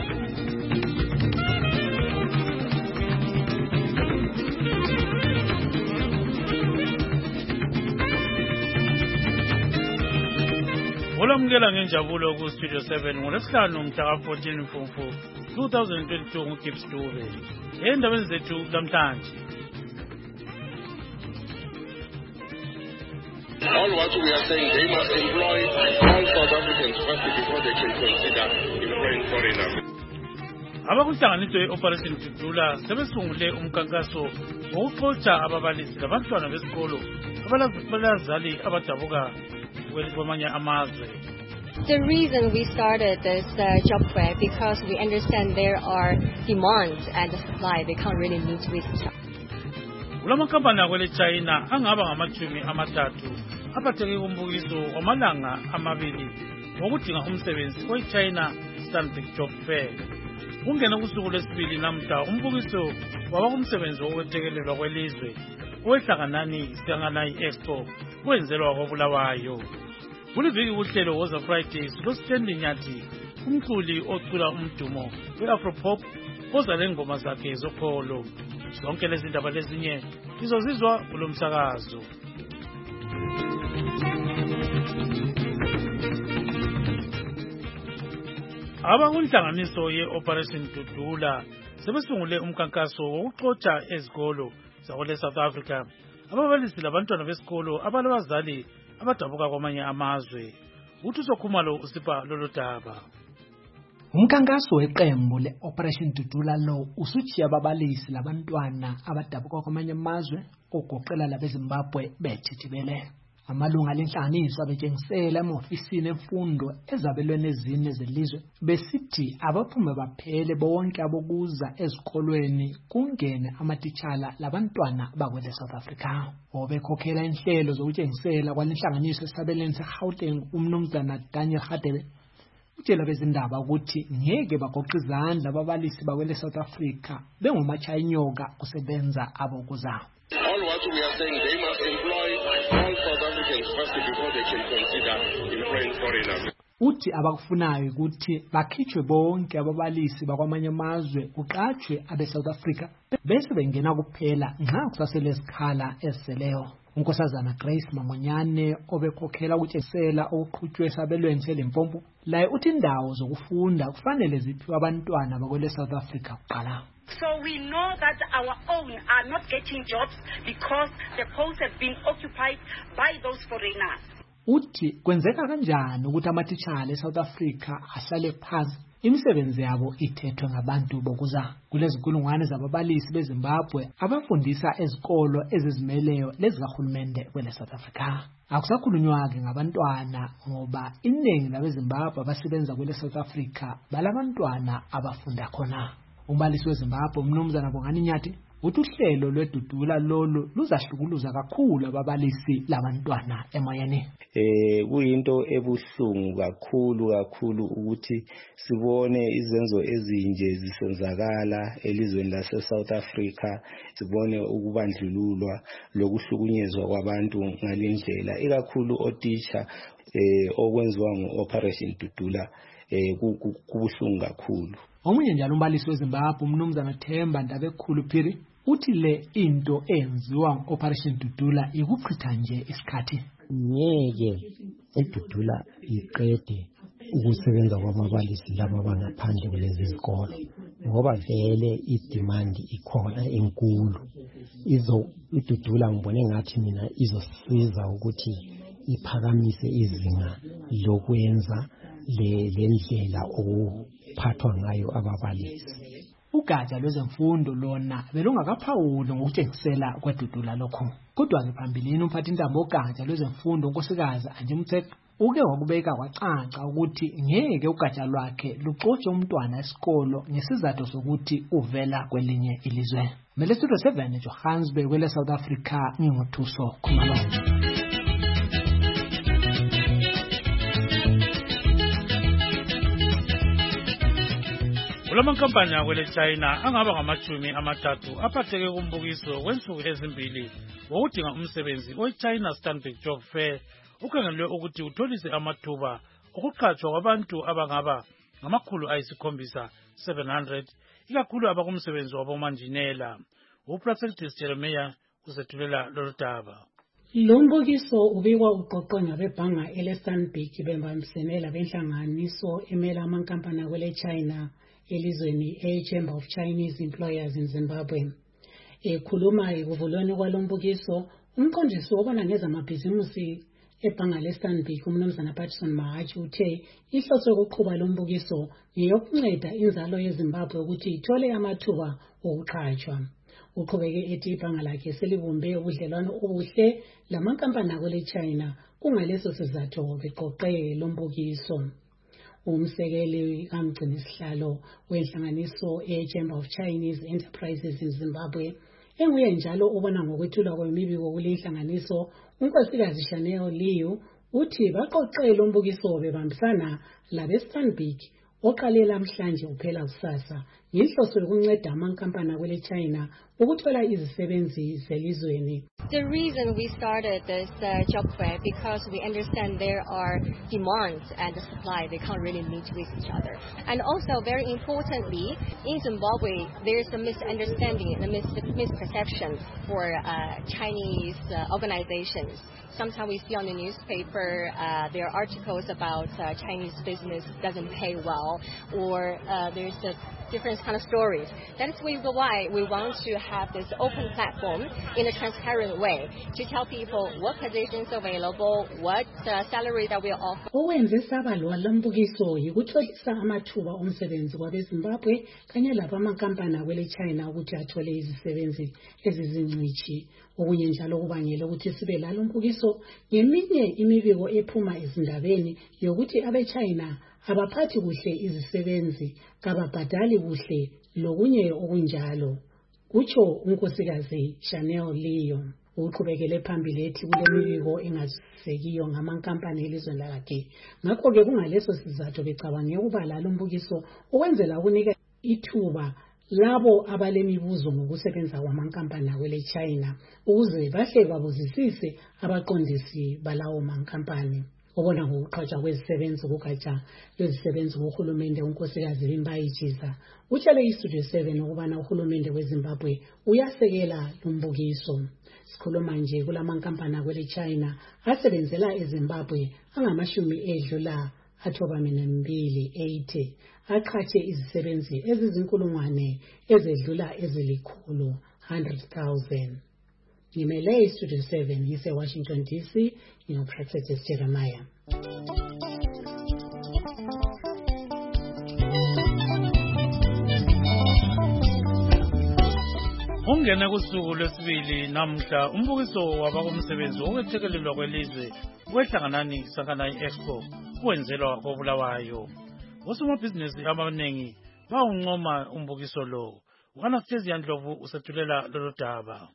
Olamukela ngenjabulo ku Studio seven ngolesihlanu mhla fourteen Mfumfu twenty twenty-two nguGibbs Dube. Endabeni zethu namhlanje. All what we are saying, they must employ all South Africans first before they can consider employing foreigners. Abakuhlanganiswe e-Operation Tudula sebesungule umkankaso wokuxotsha ababalisi labantwana besikolo abalazali abadabuka kwamanye amazwe. The reason we started this uh, job fair because we understand there are demands and the supply they can't really meet with each other. Ulamakambani akwele China angaba ngamachumi amathathu abatheke kumbukiso wamalanga amabili wokudinga umsebenzi kwe-China Stanbic Job Fair. Kungena kusuku lwesibili namhla umbukiso waba kumsebenzi wokwethekelelwa kwelizwe owehlanganani Siyanganai Expo kwenzelwa kwaBulawayo. Kuliviki uhlelo Woza Fridays loStendi Nyathi, umculi ocula umdumo we-Afropop oza lengoma zakhe zokholo. Zonke lezi ndaba lezinye izozizwa kulo msakazo. Abakunhlanganiso ye-Operation Tudula sebesungule umkankaso wokuxotsha ezikolo zakole South Africa ababalisi labantwana besikolo abalabazali abadabuka kwamanye amazwe. Uthi Sokhumalo usipha lolo daba. Umkankaso weqembu le-Operation Tudula lo usuchiya ababalisi labantwana abadabuka kwamanye amazwe ogoqela labeZimbabwe bethithibele. Amalunga lenhlanganiso abetshengisela emofisini emfundo ezabelweni ezine zelizwe besithi abaphume baphele bonke abokuza ezikolweni kungene amatitshala labantwana bakwele South Africa. Obekhokhela inhlelo zokutshengisela kwalenhlanganiso esabelweni seGauteng umnumzana Daniel Hadebe utshela bezindaba ukuthi ngeke bagoqa izandla ababalisi bakwele South Africa bengomatshayinyoka kusebenza abokuza. All what we are saying, they must employ all South Africans first before they can consider employing foreigners. Uthi abakufunayo ukuthi bakhitshwe bonke ababalisi bakwamanye amazwe kuqatshwe abe South Africa bese bengena kuphela nxa kusasele isikhala eseleyo. Unkosazana Grace Mamonyane obekhokhela ukutshengisela okuqhutshwe esabelweni seLimpopo laye uthi indawo zokufunda kufanele ziphiwe abantwana bakwele South Africa kuqala. So we know that our own are not getting jobs because the posts have been occupied by those foreigners. Uthi kwenzeka kanjani ukuthi amatitshala eSouth Africa ahlale phansi imisebenzi yabo ithethwe ngabantu bokuza. Kulezi nkulungwane zababalisi beZimbabwe abafundisa ezikolo ezizimeleyo lezikahulumende kwele South Africa. Akusakhulunywa-ke ngabantwana ngoba iningi labeZimbabwe abasebenza kwele South Africa balabantwana abafunda khona. Umbalisi weZimbabwe uMnumzana Bongani Nyathi uthi uhlelo lwedudula lolu luzahlukuluza kakhulu ababalisi labantwana emoyeni. Eh kuyinto ebuhlungu kakhulu kakhulu ukuthi sibone izenzo ezinje zisenzakala elizweni lase South Africa, sibone ukubandlululwa lokuhlukunyezwa kwabantu ngalindlela, ikakhulu otitsha eh okwenziwa ngo-Operation Dudula eh kubuhlungu kakhulu. Omunye njalo umbalisi weZimbabwe uMnumzana Themba Ndabekhulu Phiri uthi le into enziwa ngo-Operation Dudula ikuchitha nje isikhathi. Ngeke edudula iqede ukusebenza kwababalisi laba abangaphandle kulezi zikole ngoba vele idemand ikhona enkulu. Izo idudula ngibone ngathi mina izosiza ukuthi iphakamise izinga lokwenza le lendlela okuphathwa ngayo ababalisi. Ugatsha lwezemfundo lona belungakaphawuli ngokutshengisela kwedudula lokho. Kodwa-ke phambilini umphathintambo wogatsha lwezemfundo unkosikazi Angie Motshekga uke wakubeka kwacaca ukuthi ngeke ugatsha lwakhe luxotshe umntwana esikolo ngesizathu sokuthi uvela kwelinye ilizwe. Mele Studio seven Johannesburg kwele South Africa nginguthuso Khumalo. Kulamankampani akwele China angaba ngamachumi amathathu aphatheke kumbukiso wensuku ezimbili wokudinga umsebenzi oyi-China Stanbic Job Fair ukhangelwe ukuthi utholise amathuba okuqhatshwa kwabantu abangaba ngamakhulu ayisikhombisa seven hundred ikakhulu abakumsebenzi wabomanjinela. uProfessor Jeremiah uzethulela lolu daba. Lo mbukiso ubikwa uqoqwe ngabebhanga ele-Stanbic bembambisene labenhlanganiso emela amankampani akwele China elizweni e-Chamber of Chinese Employers in Zimbabwe. Ekhuluma ekuvulweni kwalombukiso, umqondisi wobona ngezamabhizimusi ebhanga le-Stanbic uMnumzana Patterson Mahachi uthe ihlose ukuqhuba lombukiso ngeyokunceda inzalo yeZimbabwe ukuthi ithole amathuba okuqhatshwa. Uqhubeke ethi ibhanga lakhe selibumbe ubudlelwano obuhle lamankampani akwele China kungaleso sizathu beqoqe lombukiso. Umsekeli kamgcini sihlalo wenhlanganiso e-Chamber of Chinese Enterprises in Zimbabwe enguye njalo ubona ngokwethulwa kwemibiko kulenhlanganiso unkosikazi Chanel Liu uthi baqoqe lombukiso bebambisana labe-Stanbic oqalela namhlanje uphela kusasa yinhloso yokunceda amankampani akwele China ukuthola izisebenzi zelizweni. The reason we started this uh, job fair because we understand there are demands and the supply, they can't really meet with each other. And also very importantly, in Zimbabwe there's a misunderstanding and a mis- misperception for uh, Chinese uh, organizations. Sometimes we see on the newspaper uh, there are articles about uh, Chinese business doesn't pay well, or uh, there's a different kind of stories. That is why we want to have this open platform in a transparent way to tell people what positions available, what uh, salary that we offer. Owenze sabalwa lambukiso yikutholisa amathuba omsebenzi kwabeZimbabwe kanye lapha amankampani akwele China ukuthi athole izisebenzi ezizingcishi. Okunye njalo kubangela ukuthi sibe lalo mbukiso ngeminye imibiko ephuma ezindabeni yokuthi abe-China abaphathi kuhle izisebenzi kababhadali kuhle lokunye okunjalo. Kutsho unkosikazi Chanel Liu. Uqhubekele phambili ethi kule mibiko engasisekiyo ngamankampani elizweni lakhe. Ngakho-ke kungaleso sizathu becabange ukuba lalo mbukiso ukwenzela ukunika ithuba labo abalemibuzo ngokusebenza kwamankampani akwele China ukuze bahle babuzisise abaqondisi balawo mankampani. Obona ngokuqhatshwa kwezisebenzi kugatsha lwezisebenzi kuhulumende unkosikazi Limbayijiza utshele iStudio seven ukubana uhulumende weZimbabwe uyasekela lumbukiso. Sikhuluma nje kulamankampani akwele China asebenzela eZimbabwe angamashumi edlula athoba mina mbili eighty aqhatshe izisebenzi ezizinkulungwane ezedlula ezilikhulu one hundred thousand. Ngimele iStudio seven yise Washington D C ngoProfessor Jeremiah. Ukungena kusuku lwesibili namhla umbukiso wabakomsebenzi wokwethekelelwa kwelizwe wehlanganani Sanganani Expo wenzelwa koBulawayo. Osomabhizinisi abaningi bawuncoma umbukiso lo. Wanasthesia Ndlovu usethulela lolu daba.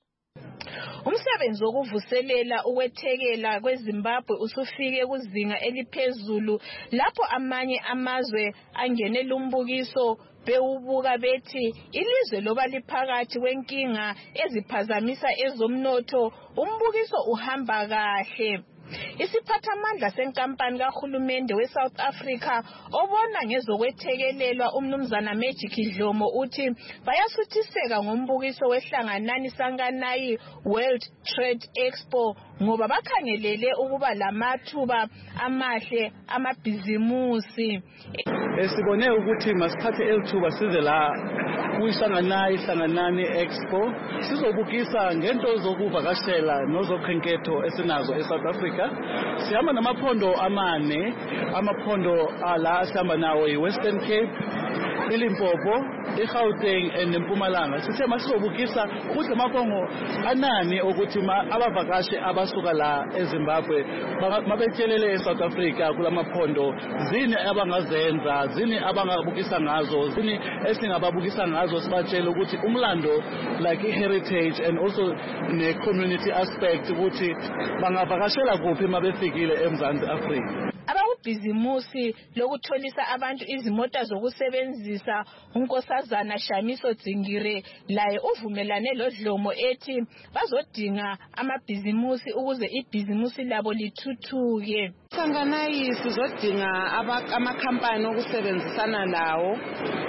Umsebenzi wokuvuselela ukwethekela kweZimbabwe usufike kuzinga eliphezulu lapho amanye amazwe angene lumbukiso bewubuka bethi ilizwe loba liphakathi kwenkinga eziphazamisa ezomnotho umbukiso uhamba kahle. Isiphathamandla senkampani kahulumende weSouth Africa obona ngezokwethekelelwa umnumzana Magic Dlomo uthi bayasuthiseka ngombukiso wehlanganani Sanganani World Trade Expo ngoba bakhangelele ukuba lamathuba amahle amabhizimusi. Esibone ukuthi masiphathe elithuba size la kuyisanganani Sanganani Expo sizobukisa ngento zokuvakashela nozokhenketho esinazo eSouth Africa. Sihamba namaphondo amane, amaphondo ala sihamba nawo iWestern Cape, iLimpopo, iGauteng eNempumalanga. Sithe masizobukisa ukuthi amaphondo anani ukuthi abavakashi abasuka la eZimbabwe mabetshelele eSouth Africa kulamaphondo zini abangazenza, zini abangabukisa ngazo, zini esingababukisa ngazo sibatshela ukuthi umlando like heritage and also ne community aspect ukuthi bangavakashela kuphi mabefikile eMzansi Afrika. Abawubhizimusi lokutholisa abantu izimota zokusebenzisa unkosazana Shamiso Dzingire laye uvumelane loDlomo ethi bazodinga amabhizimusi ukuze ibhizimusi labo lithuthuke. Sanganani sizodinga amakhampani okusebenzisana lawo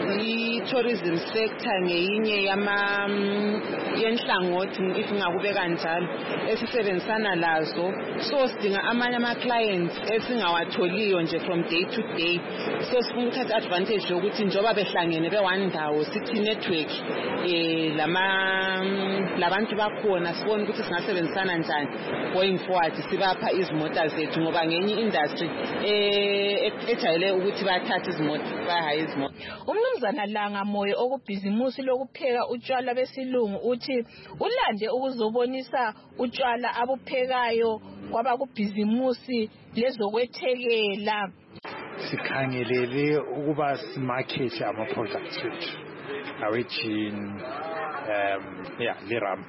i-tourism sector ngeyinye yama yenhlangothi ifingakube kanjalo esisebenzisana lazo, so sidinga amanye ama clients esingawatholiyo nje from day to day. So sifuna ukuthatha advantage yokuthi njoba behlangene be-one ndawo sithi network eh lama labantu bakhona sibone ukuthi singasebenzisana njani going forward sibapha izimota zethu ngoba ngenye industry eh ejayele ukuthi bathathe izimota bahaye izimota. Umnumzana Langa Moyo okubhizimusi lokupheka utshwala besilungu uthi ulande ukuzobonisa utshwala abuphekayo kwaba kubhizimusi lezokwethekela. Sikhangelele ukuba simarket ama products wethu awejini um yeah liram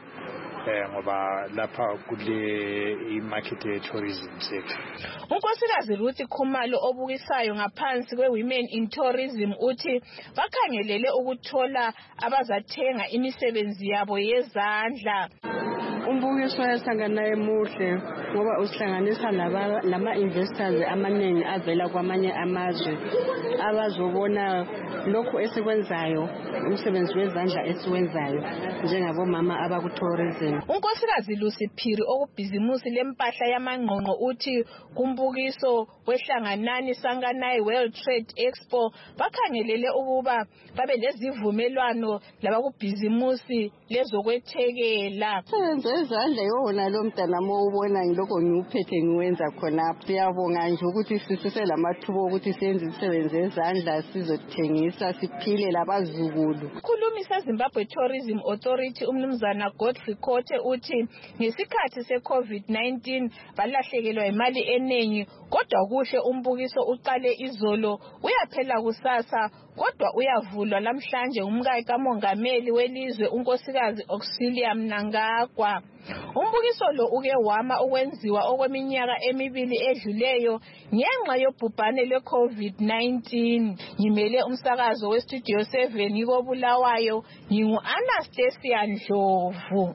ngoba lapha kule imarket ye tourism sector. Unkosikazi Ruth Khumalo obukisayo ngaphansi kweWomen in Tourism uthi bakhangelele ukuthola abazathenga imisebenzi yabo yezandla. Umbukiso weSanganani muhle ngoba usihlanganisa lama investors amaningi avela kwamanye amazwe abazobona lokho esikwenzayo umsebenzi wezandla esiwenzayo njengabo mama abakutourism. Unkosikazi Lucy Phiri okubhizimusi lempahla yamangqongqo uthi kumbukiso wehlanganani Sanganani World Trade Expo bakhangelele ukuba babe lezivumelwano labakubhizimusi lezokwethekela. Ezandla yona lo mntana mo ubona ngiloko ngiuphethe ngiwenza khona. Siyabonga nje ukuthi sisuse lamathubo ukuthi siyenze imisebenzi yezandla sizothengisa siphile labazukulu. Ukhulumi seZimbabwe Tourism Authority umnumzana Godfrey Kothe uthi ngesikhathi seCovid nineteen balahlekelwa imali eningi kodwa kuhle umbukiso uqale izolo uyaphela kusasa kodwa uyavulwa namhlanje umkayi kamongameli welizwe unkosikazi Auxilia Mnangagwa. Umbukiso lo uke wama ukwenziwa okweminyaka emibili edluleyo ngenxa yobhubhane lweCovid nineteen. Ngimele umsakazo weStudio seven ikoBulawayo ngingu Anastasia Ndlovu.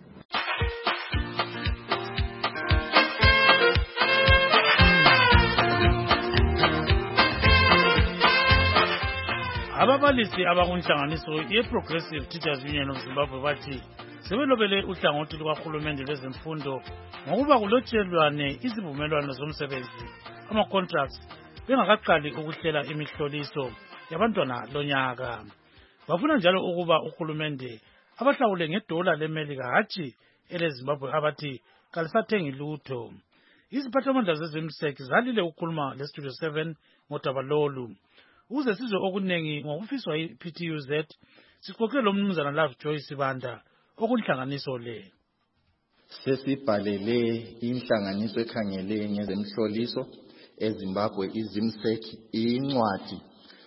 Ababalisi abakunhlanganiso ye-Progressive Teachers Union of Zimbabwe bathi sebelobele uhlangothi lukahulumende lwezemfundo ngokuba kulotshelwane izivumelwano zomsebenzi ama-contracts bengakaqali ukuhlela imihloliso yabantwana lonyaka. Bafuna njalo ukuba uhulumende abahlawule ngedola leMelika hatshi eleZimbabwe abathi kalisathengi lutho. Iziphathamandla zezemsek zalile ukukhuluma leStudio seven ngodaba lolu. Uze sizwe okunengi ngokufiswa yi-P T U Z sixoxe lo mnumzana Love Joy Sibanda okunhlanganiso le. Sesibhalele inhlanganiso ekhangele ngezemhloliso eZimbabwe iZimSec incwadi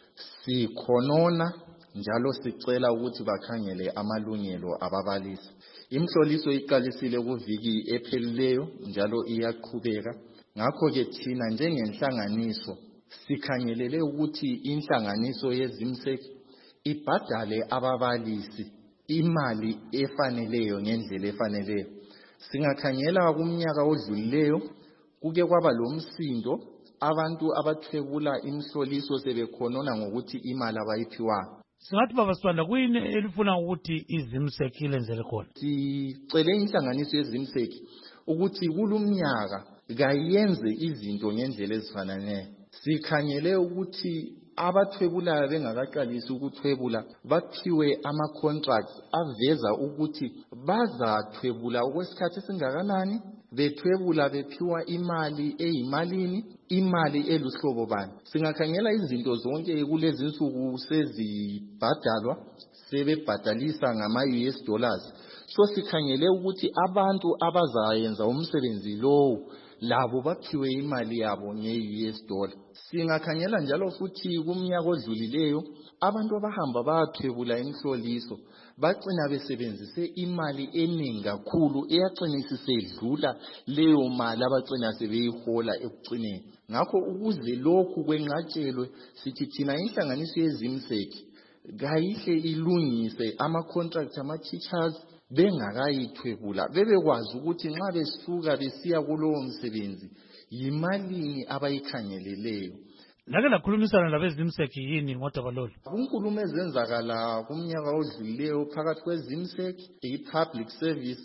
sikhonona njalo sicela ukuthi bakhangele amalungelo ababalisi. Imhloliso iqalisile kuviki ephelileyo njalo iyaqhubeka. Ngakho ke thina njengenhlanganiso sikhangelele ukuthi inhlanganiso yeZimSec ibhadale ababalisi imali efaneleyo ngendlela efaneleyo. Singakhangela kumnyaka odlulileyo kuke kwaba lomsindo abantu abathwebula imhloliso sebekhonona ngokuthi imali abayiphiwa. Singathi baba Sibanda kuyini elifuna ukuthi iZimSec ilenzele khona? Sicele inhlanganiso yeZimSec ukuthi kulumnyaka kayenze izinto ngendlela ezifaneleyo. Sikhangele ukuthi abathwebulayo bengakaqalisi ukuthwebula baphiwe ama contracts aveza ukuthi bazathwebula okwesikhathi esingakanani, bethwebula bephiwa imali eyimalini, imali eluhlobo bani. Singakhangela izinto zonke kulezi insuku sezibhadalwa sebebhadalisa ngama U S dollars. So sikhangele ukuthi abantu abazayenza umsebenzi lowo labo baphiwe imali yabo nge-U S dollar. Singakhangela njalo futhi kumnyaka odlulileyo abantu abahamba bayathwebula imhloliso bagcina besebenzise imali eningi kakhulu eyagcina isedlula leyo mali abagcina sebeyihola ekugcineni. Ngakho ukuze lokhu kwenqatshelwe sithi thina inhlanganiso yeZimSec kayihle ilungise ama contract ama teachers bengakayithwebula bebekwazi ukuthi nxa besuka besiya kulowo msebenzi yimalini abayikhangeleleyo. Lake lakhulumisana labeZimSec yini ngodaba lolu? Kunkulumo ezenzakala kumnyaka odlulileyo phakathi kweZimSec i-Public Service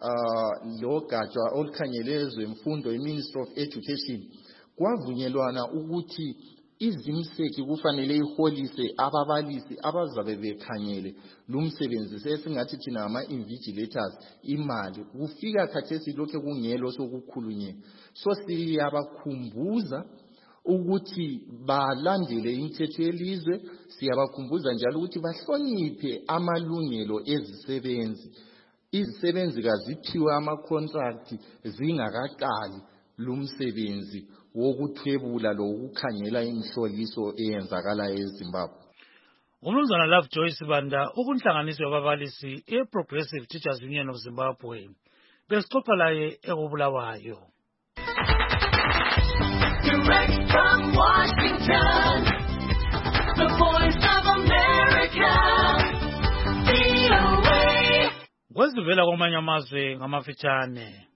uh, lo gatsha olukhangelezwe imfundo i-Ministry of Education kwavunyelwana ukuthi iZimSec kufanele iholise ababalisi abazabe bekhangele lumsebenzi sesingathi thina ama invigilators imali kufika khathesi lokho kungelo sokukhulunye. So siyabakhumbuza ukuthi balandele imithetho yelizwe, siyabakhumbuza njalo ukuthi bahloniphe amalungelo ezisebenzi. Izisebenzi kaziphiwe ama contract zingakaqali lumsebenzi wokuthwebula lokukhangela imhloliso eyenzakala eZimbabwe. Umnumzana Love Joyce Banda ukunhlanganiso yababalisi eProgressive Teachers Union of Zimbabwe besixoxa laye ekubulawayo. Direct from Washington, the voice of America, V O A. Kwezivela kwamanye amazwe ngamafitshane.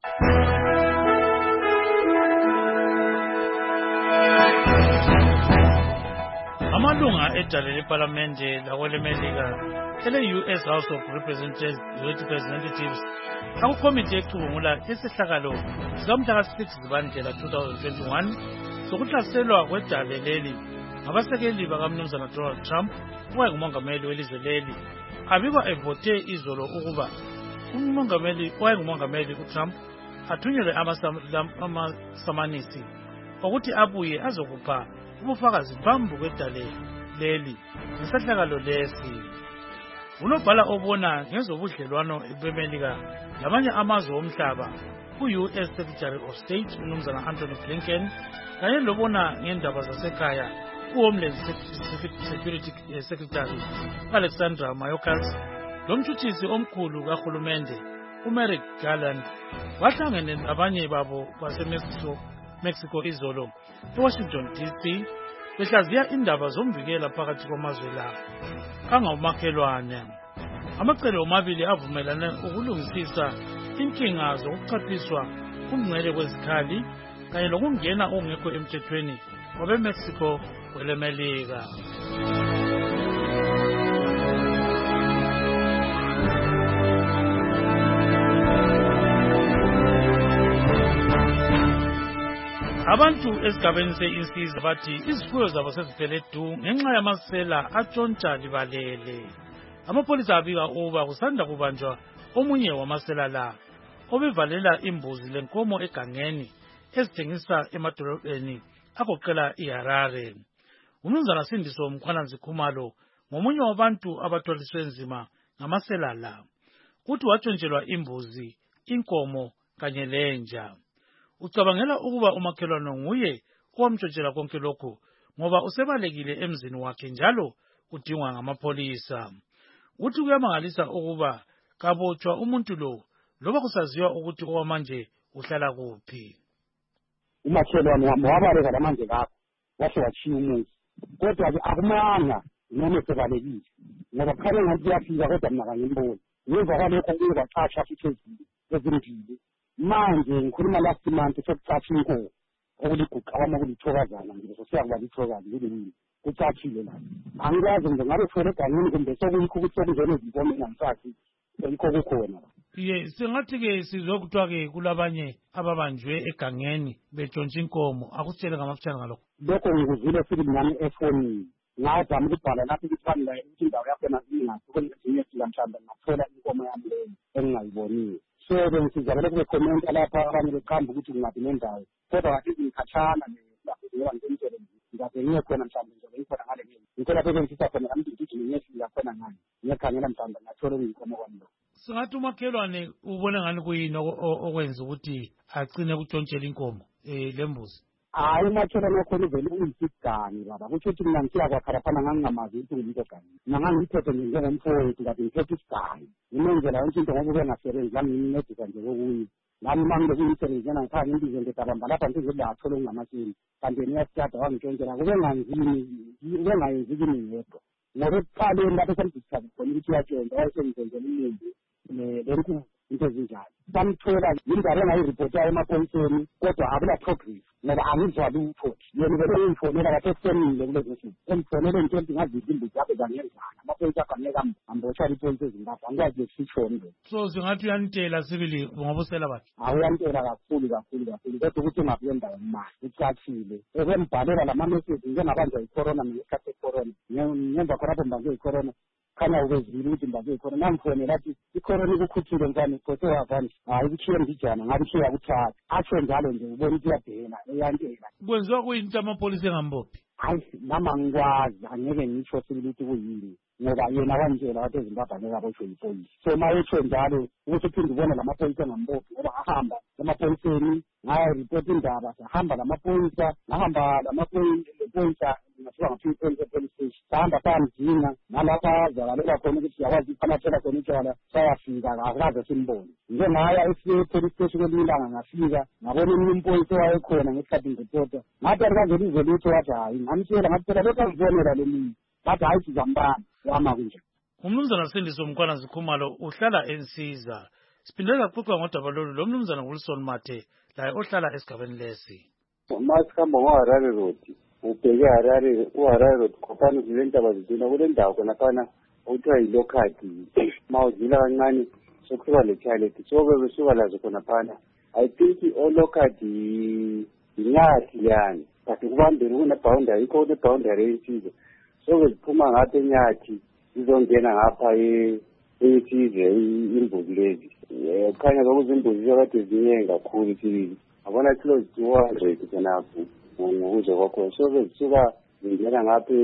Amalunga edale leParlamente lakwelemelika ele-U S House of Representatives akukomiti ecubungula isihlakalo sikamhla ka-six Zibandlela twenty twenty-one sokuhlaselwa kwedale leli ngabasekeli bakamnumzana Donald Trump owayengumongameli welizwe leli abikwa evote izolo ukuba umongameli owayengumongameli uTrump athunyelwe amasamanisi ukuthi abuye azokupha ubufakazi phambi kwedale leli ngesehlakalo lesi. Unobhala obona ngezobudlelwano bemelika lamanye amazwe omhlaba ku-U S Secretary of State uMnumzana Anthony Blinken kanye lobona ngendaba zasekhaya ku-Homeland Security Secretary Alexandra Mayorkas lomthuthisi omkhulu kahulumende uMerrick Garland wahlangene nabanye babo baseMexico Mexico izolo eWashington D C behlaziya indaba zomvikela phakathi kwamazwe la angawumakhelwane. Amacele omabili avumelane ukulungisisa inkinga zokuchaphiswa kumngcele kwezikhali kanye lokungena ongekho emthethweni kwabeMexico kwelemelika. Abantu esigabeni se-Insiza bathi izifuyo zabo sezifele du ngenxa yamasela atshontsha libalele. Amapolisa abika uba kusanda kubanjwa omunye wamasela la obevalela imbuzi lenkomo egangeni ezithengisa emadolobheni agoqela iHarare. Umnumzana Sindiso Mkhwananzi Khumalo ngomunye wabantu abathwaliswe nzima ngamasela la. uthi watshontshelwa imbuzi, inkomo kanye lenja. Ucabangela ukuba umakhelwane nguye owamtshontshela konke lokhu ngoba usebalekile emzini wakhe njalo udingwa ngamapholisa. Uthi kuyamangalisa ukuba kabotshwa umuntu lo loba kusaziwa ukuthi owamanje uhlala kuphi. Umakhelwane wabaleka lamanje lapho washo wachiya umuzi, kodwa-ke akumanga noma esebalekile ngoba kukhale ngathi kuyafika kodwa mina kangimboni. Ngemva kwalokho kuye baqasha futhi ezimbili. Manje ngikhuluma last month sekucatsha inkomo okuliguqa kwama kulithokazana nje sesiyakuba lithokazi kulini kucatshile la. Angikwazi nje ngabe ufere egangeni kumbe sekuyikho ukuthi sekuzele izinkomo engamsathi yikho kukhona. Ye singathi ke sizokuthiwa ke kulabanye ababanjwe egangeni betshontsha inkomo, akusitshele ngamafutshane ngalokho. Lokho ngikuzwile futhi nami efonini. Ngazama ukubhala lapho ukuthi la indawo yakhona ingathi kwezinye mhlawumbe ngathola inkomo yami leyo engingayiboniyo. So bengisizakele kube comment lapha abanye beqamba ukuthi kungabi nendawo. Kodwa wathi ngikhatshana ngoba ngimsebenzi. Ngabe ngiyekhona mhlawumbe nje ngikhona ngale nini. Ngicela bese ngithatha khona nami ngithi ngiyefika khona ngani. Ngiyakhangela mhlawumbe ngathola inkomo kwami. Singathi umakhelwane ubona ngani kuyini okwenza ukuthi agcine kutshontshela inkomo eh lembuzi. Hayi umakhelwane wakho uvele uyisigani baba. Kusho ukuthi mina ngisiya kwakharaphana ngangingamazi ukuthi ngiyinto gani. Mina ngangiphethe nje njengomfowethu ngathi ngiphethe isigani. Imenzela yonke into ngoba ubengasebenzi nami ngincedisa nje kokunye. Nami manje ngiyimsebenzi yena ngikhaya ngimbize ngedabamba lapha nje ngizobathola ungamasini. Kanti ngiyasithatha wangitshontsela kube ngangizini kube ngayenzi kimi ngedwa. Ngoba ekuqaleni lapho semdiscuss khona ukuthi uyatshontsha wayesengizenzela imini lenkulu into ezinjalo. Samthola indaba engayiripota emaphoyiseni kodwa akula progress ngoba angizwa lutho. Yena vele ungifonela lapho esemile kulezi nsuku. Emfonele into engazizwa imbuzi yakhe zangenzana. Amaphoyisa akameka ambotshwa iphoyisa ezintathu. Angikwazi ukushonda. So singathi uyanitela sibili ngobusela bakhe. Awuyantela kakhulu kakhulu kakhulu kodwa ukuthi ungabuye endaweni manje ucacile. Ekembhalela lama message njengabanjwa icorona ngesikhathi secorona. Ngemva khonapho mbanjwe icorona. Khanya ukwezile ukuthi mbanjwe icorona. Namfonela athi icorona ikukhuthile ngani kodwa wavani. Hayi kuchiye mbijana ngabe chiya kuthatha. Atsho njalo nje ubona ukuthi uyabhena eyantela. Kwenziwa kuyinto amapholisa engambophi. Hayi nama ngikwazi angeke ngitsho ukuthi kuyini ngoba yena wantshela wathi eZimbabwe ngeke aboshwe yipolisi. So mayetsho njalo ukuthi uphinde ubone lamapholisa engambophi ngoba ahamba emaphoyiseni ngaya report indaba sahamba lamapholisa ngahamba lamapholisa ngafika ngaphi police station sahamba samdinga nalapha zakalela khona ukuthi yakwazi ukuphathela khona utshwala sayafika akaze simbone nje ngaya esike police station kwelilanga ngafika ngabona umuntu umpolisi wayekhona ngesikhathi ngipota ngathi akaze lize lutho wathi hayi ngamtshela ngathi phela lokho ngibonela lemini bathi hayi sizambana wama kunje. Umnumzana Sindiso Mkhwana Zikhumalo uhlala eNsiza. Siphindela kuxoxa ngodaba lolu lo mnumzana Wilson Mathe la ohlala esigabeni lesi. Masikhamba ngoHarare Road. Ubheke Harare uHarare Road khopana zilentaba zidina kule ndawo khona phana uthiwa yilokhathi. Mawuzila kancane sokusuka leCharlotte sobe besuka lazo khona phana. I think olokhathi inyathi yani. But kubambeni kuna boundary ikho le boundary eNsiza. So ziphuma ngapha enyathi izongena ngapha eSize imbuzi lezi. Kukhanya lokuzimbuzi zakade ziningi kakhulu sibili. Abona close to one hundred kanapho ngokuze kwakho. So bezisuka zingena ngapha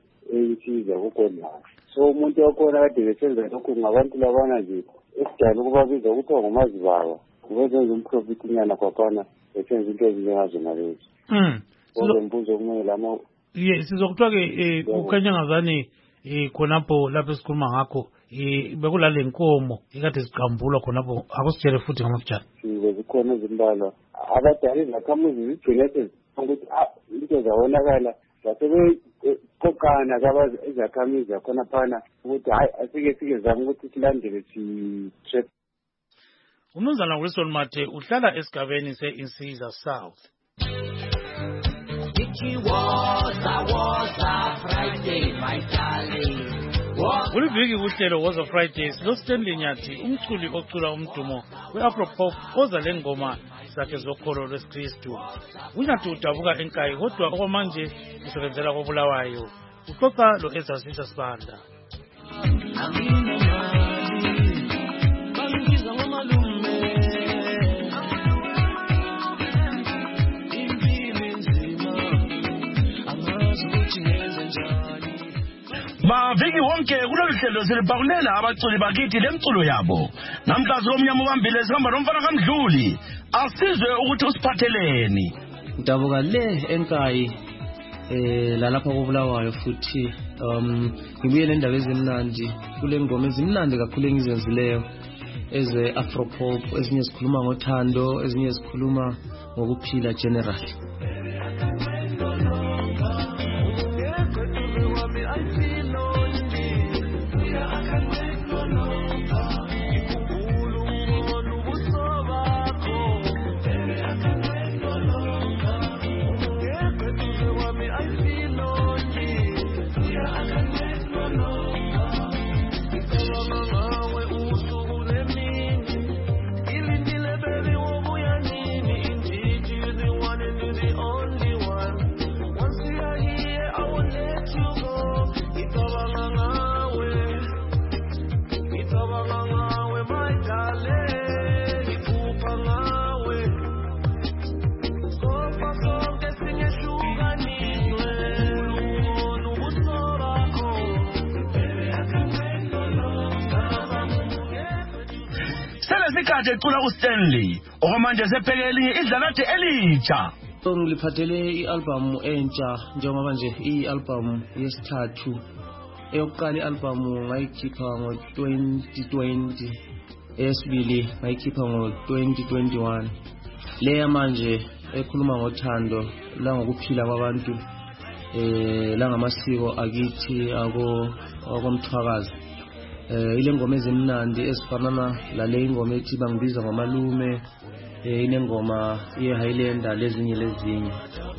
eSize kukodla. So umuntu okhona kade besenza lokho ngabantu labana nje esidala ukuba biza ukuthiwa ngomazibaba. Kubenza umprofit nyana kwaphana besenza into ezinjengazo nalezi. Mm. Ngombuzo omunye lamo. Yes, sizokuthiwa ke ukhanya ngazani eh khonapho lapho esikhuluma ngakho eh bekulale nkomo ekade siqambula khonapho akusitshele futhi ngamafutshane. Sibe zikhona izimbalwa abadala izakhamuzi zigcinete ukuthi into zawonakala basebe kokana kabazi izakhamizi yakhona phana ukuthi hayi asike sike zama ukuthi silandele si trip. Umnumzana Wilson Mathe uhlala esigabeni seInsiza South. Kuliviki kuhlelo Woza Friday silo Stanley Nyathi umculi ocula umdumo we-Afropop oza lengoma zakhe zokholo lwesikristu. Unyathi udabuka enkayi kodwa okwamanje usebenzela koBulawayo. Uxoxa lo Ezasisha Sibanda. Maviki wonke kulolu hlelo silibhakulela abaculi bakithi lemculo yabo. Namhlazi omnyama ubambile sihamba nomfana kaMdluli. Asizwe ukuthi usiphatheleni. Udabuka le enkayi eh lalapha koBulawayo futhi um ngibuye nendaba ezimnandi kule ngoma ezimnandi kakhulu engizenzileyo eze Afropop, ezinye sikhuluma ngothando, ezinye sikhuluma ngokuphila general. Sikade cula uStanley okwamanje sephekelinye idlalade elitsha. Ngiliphathele ialbum entsha njengoba nje ialbum yesithathu. Eyokuqala ialbum ngayikhipha ngo twenty twenty, eyesibili ngayikhipha ngo twenty twenty-one. Leya manje ekhuluma ngothando la ngokuphila kwabantu eh la ngamasiko akithi ako akomthwakazi. Eh ile ngoma ezimnandi esifanana lale ingoma ethi bangibiza ngamalume, eh inengoma ye Highlander lezinye lezinye.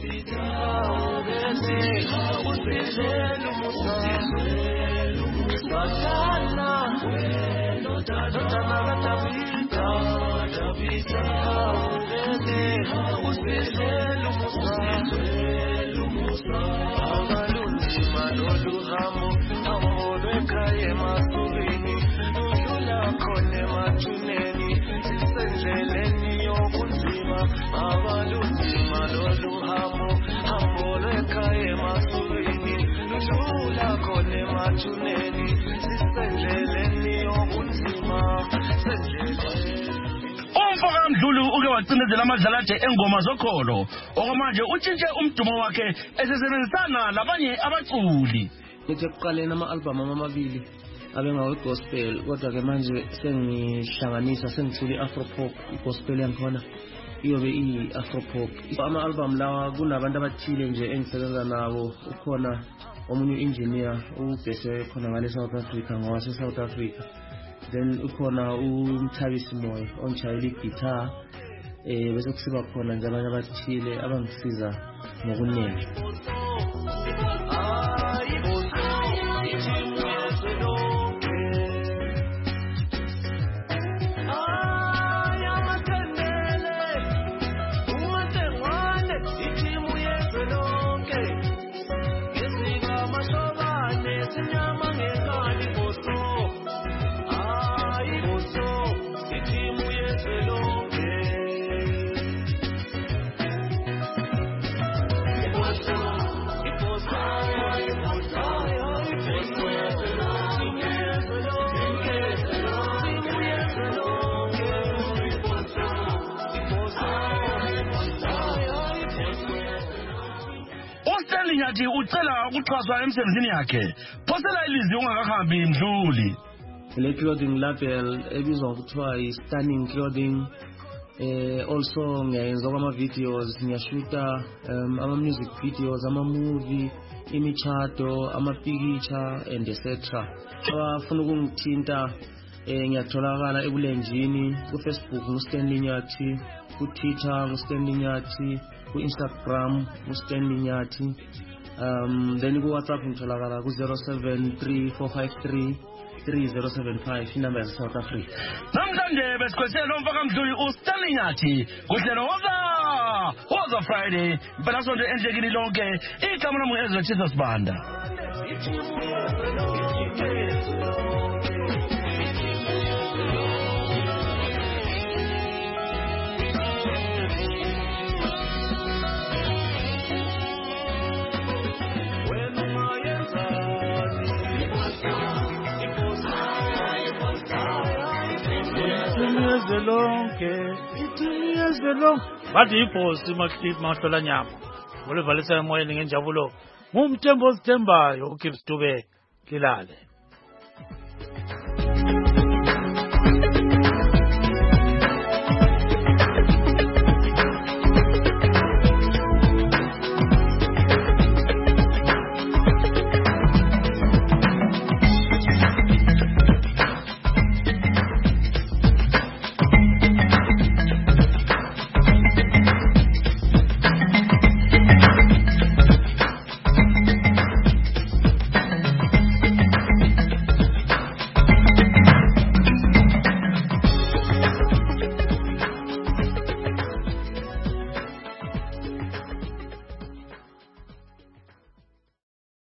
Umfaka kaMdluli uke wacindezela amadlalade engoma zokholo okwamanje utshintshe umdumo wakhe esesebenzisana labanye abaculi. Ngithi kuqaleni ama-album amabili abengawe gospel kodwa ke manje sengihlanganisa sengithula i-Afropop, i-gospel yankhona iyobe i-Afropop. Ama-album lawa kunabantu abathile nje engisebenza nabo. Ukhona omunye engineer ubhese khona ngale South Africa ngowase South Africa. Then ukhona uMthabisi Moyo onjayela i-guitar eh bese kusiba khona nje abanye abathile abangisiza ngokuningi. Nyathi ucela ukuxhaswa emsebenzini yakhe. Phosela ilizwi ungakahambi Mdluli. Le clothing label ebizwa ngokuthiwa i-Stunning Clothing. Eh also ngiyenza ama videos, ngiyashuta um, ama music videos, ama movie, imichado, ama picture and et cetera. Abafuna ukungithinta eh ngiyatholakala ebulenjini ku Facebook nguStanley Nyathi, ku Twitter nguStanley Nyathi, ku Instagram nguStanley Nyathi. Um then ku WhatsApp ngitholakala ku zero seven three four five three three zero seven five inamba ya South Africa. Namhlanje besikhwesela umfaka Mdluli uStanley Nyathi kuhlelo woza woza Friday phela sonto endlekini lonke igama lami Ezra Jesus Banda. ilizwe lonke ithi ilizwe lonke bathi ibhosi makhiphi mahlola nyama ulivalisa emoyeni ngenjabulo ngumthembo ozithembayo uGibbs Dube Kilale.